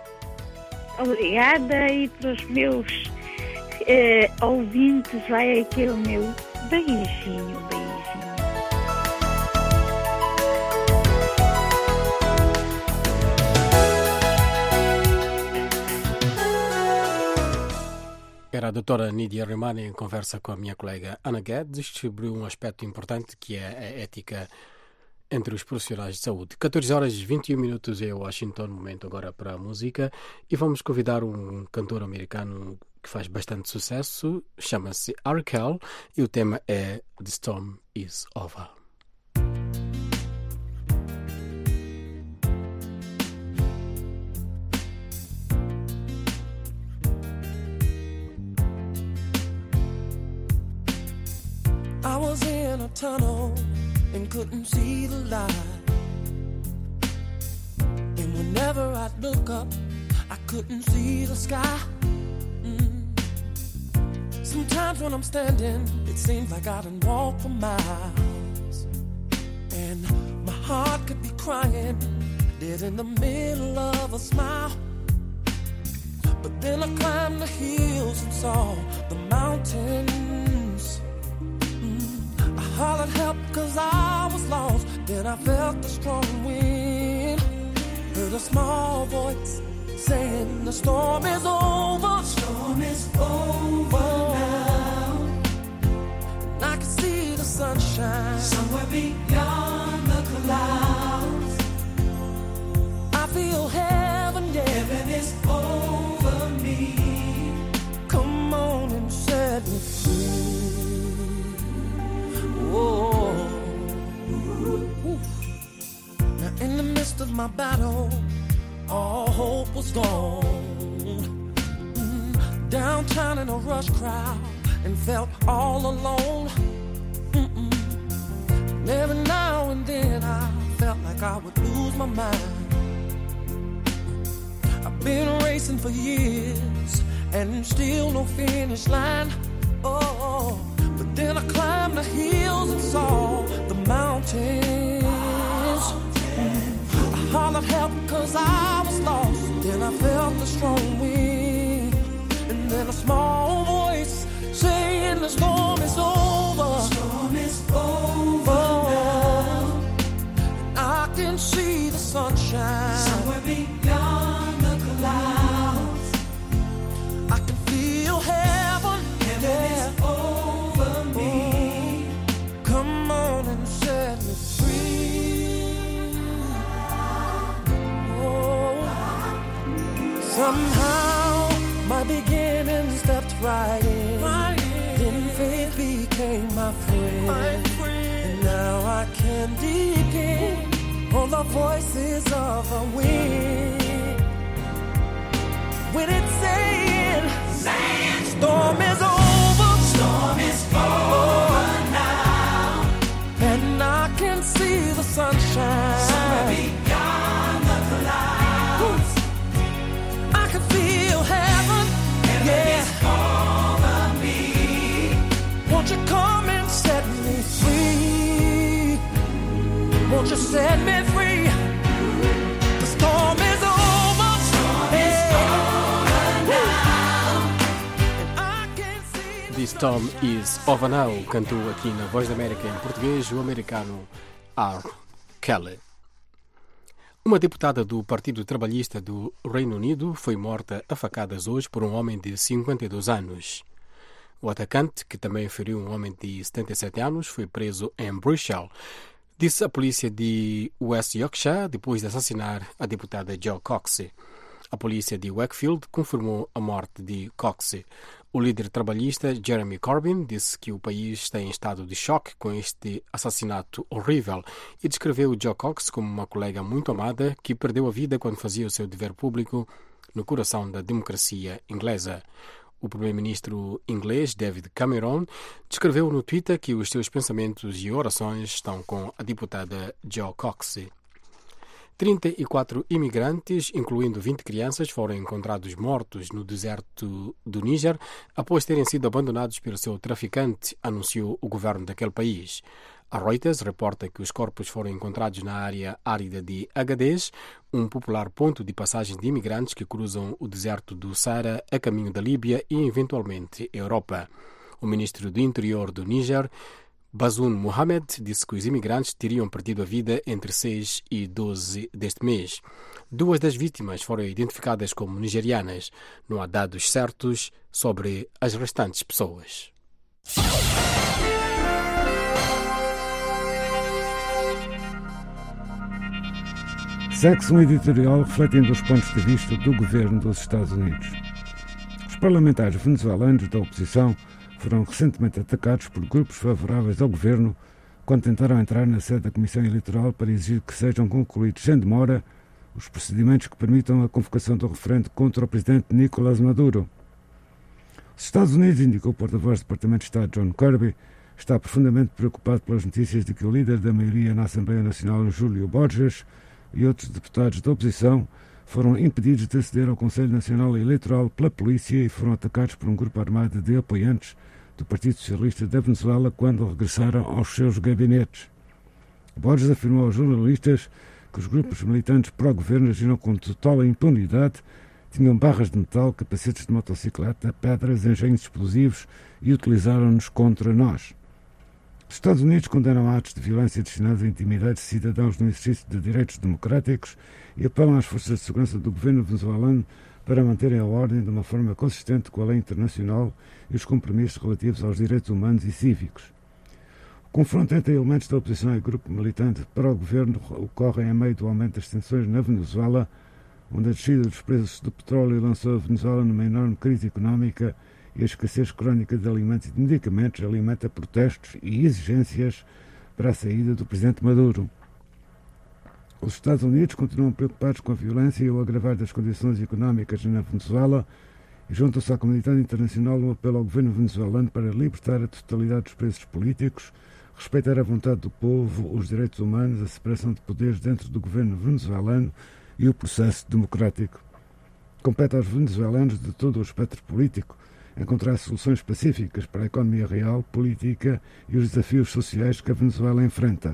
Obrigada, e para os meus eh, ouvintes vai aquele meu beijinho, beijinho. Era a doutora Nídia Remani em conversa com a minha colega Ana Guedes sobre um aspecto importante que é a ética entre os profissionais de saúde. catorze horas e vinte e um minutos em Washington, momento agora para a música, e vamos convidar um cantor americano que faz bastante sucesso, chama-se R. Kelly, e o tema é The Storm Is Over. I was in a tunnel and couldn't see the light. And whenever I'd look up, I couldn't see the sky. Mm. Sometimes when I'm standing, it seems like I done walked for miles. And my heart could be crying, dead in the middle of a smile. But then I climbed the hills and saw the mountains. I hollered help cause I was lost. Then I felt the strong wind. Heard a small voice saying the storm is over. Storm is over now. And I can see the sunshine somewhere beyond the clouds. I feel heaven, yeah. Heaven is over me. Come on and set me free. Oh. Now in the midst of my my battle, all hope was gone. Mm, downtown in a rush crowd and felt all alone. Mm-mm. Every now and then I felt like I would lose my mind. I've been racing for years and still no finish line. Oh, but then I climbed the hills and saw the mountains. I hollered help cause I was lost. Then I felt the strong wind, and then a small voice saying the storm is over. The storm is over now. And I can see the sunshine somewhere beyond the clouds. I can feel heaven, heaven yeah. is over me. Come on and set me free. Oh, somehow my beginning stepped right in. Right in. Then faith became my friend. my friend. And now I can depend on the voices of the wind. When it's saying, saying storm is over, storm is over now, and I can see the sunshine somewhere beyond the clouds. I can feel heaven, heaven yeah. is over me. Won't you come and set me free? Won't you set me free? The storm is over, storm is over now, and I can see The Storm is Over Now, cantou aqui na Voz da América em português o americano R. Kelly. Uma deputada do Partido Trabalhista do Reino Unido foi morta a facadas hoje por um homem de cinquenta e dois anos. O atacante, que também feriu um homem de setenta e sete anos, foi preso em Bruxelas, disse a polícia de West Yorkshire depois de assassinar a deputada Jo Cox. A polícia de Wakefield confirmou a morte de Cox. O líder trabalhista Jeremy Corbyn disse que o país está em estado de choque com este assassinato horrível e descreveu Jo Cox como uma colega muito amada que perdeu a vida quando fazia o seu dever público no coração da democracia inglesa. O primeiro-ministro inglês David Cameron descreveu no Twitter que os seus pensamentos e orações estão com a deputada Jo Cox. trinta e quatro imigrantes, incluindo vinte crianças, foram encontrados mortos no deserto do Níger após terem sido abandonados pelo seu traficante, anunciou o governo daquele país. A Reuters reporta que os corpos foram encontrados na área árida de Agadez, um popular ponto de passagem de imigrantes que cruzam o deserto do Saara a caminho da Líbia e, eventualmente, a Europa. O ministro do Interior do Níger, Bazoum Mohamed, disse que os imigrantes teriam perdido a vida entre seis e doze deste mês. Duas das vítimas foram identificadas como nigerianas. Não há dados certos sobre as restantes pessoas. Segue-se um editorial refletindo os pontos de vista do governo dos Estados Unidos. Os parlamentares venezuelanos da oposição foram recentemente atacados por grupos favoráveis ao governo quando tentaram entrar na sede da Comissão Eleitoral para exigir que sejam concluídos sem demora os procedimentos que permitam a convocação do referendo contra o presidente Nicolás Maduro. Os Estados Unidos, indicou o porta-voz do Departamento de Estado John Kirby, está profundamente preocupado pelas notícias de que o líder da maioria na Assembleia Nacional, Júlio Borges, e outros deputados da oposição foram impedidos de aceder ao Conselho Nacional Eleitoral pela polícia e foram atacados por um grupo armado de apoiantes do Partido Socialista da Venezuela quando regressaram aos seus gabinetes. Borges afirmou aos jornalistas que os grupos militantes pró-governo agiram com total impunidade, tinham barras de metal, capacetes de motocicleta, pedras, engenhos explosivos e utilizaram-nos contra nós. Os Estados Unidos condenam atos de violência destinados a intimidar cidadãos no exercício de direitos democráticos e apelam às forças de segurança do governo venezuelano para manterem a ordem de uma forma consistente com a lei internacional e os compromissos relativos aos direitos humanos e cívicos. O confronto entre elementos da oposição e grupo militante para o governo ocorre em meio do aumento das tensões na Venezuela, onde a descida dos preços do petróleo lançou a Venezuela numa enorme crise económica e a escassez crónica de alimentos e de medicamentos alimenta protestos e exigências para a saída do presidente Maduro. Os Estados Unidos continuam preocupados com a violência e o agravar das condições económicas na Venezuela e juntam-se à comunidade internacional no apelo ao governo venezuelano para libertar a totalidade dos presos políticos, respeitar a vontade do povo, os direitos humanos, a separação de poderes dentro do governo venezuelano e o processo democrático. Compete aos venezuelanos de todo o espectro político encontrar soluções pacíficas para a economia real, política e os desafios sociais que a Venezuela enfrenta.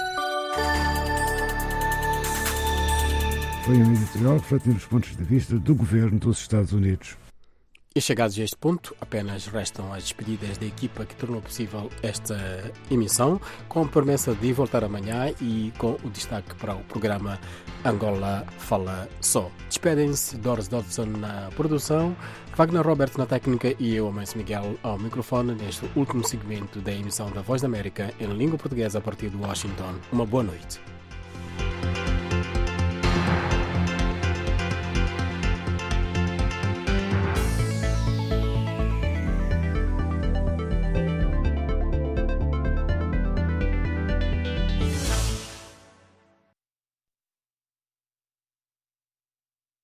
Foi um editorial refletindo os pontos de vista do governo dos Estados Unidos. E chegados a este ponto, apenas restam as despedidas da equipa que tornou possível esta emissão, com a promessa de voltar amanhã e com o destaque para o programa Angola Fala Só. Despedem-se Doris Dodson na produção, Wagner Roberts na técnica e eu, Amancio Miguel, ao microfone neste último segmento da emissão da Voz da América em língua portuguesa a partir de Washington. Uma boa noite.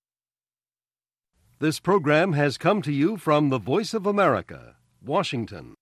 This program has come to you from the Voice of America, Washington.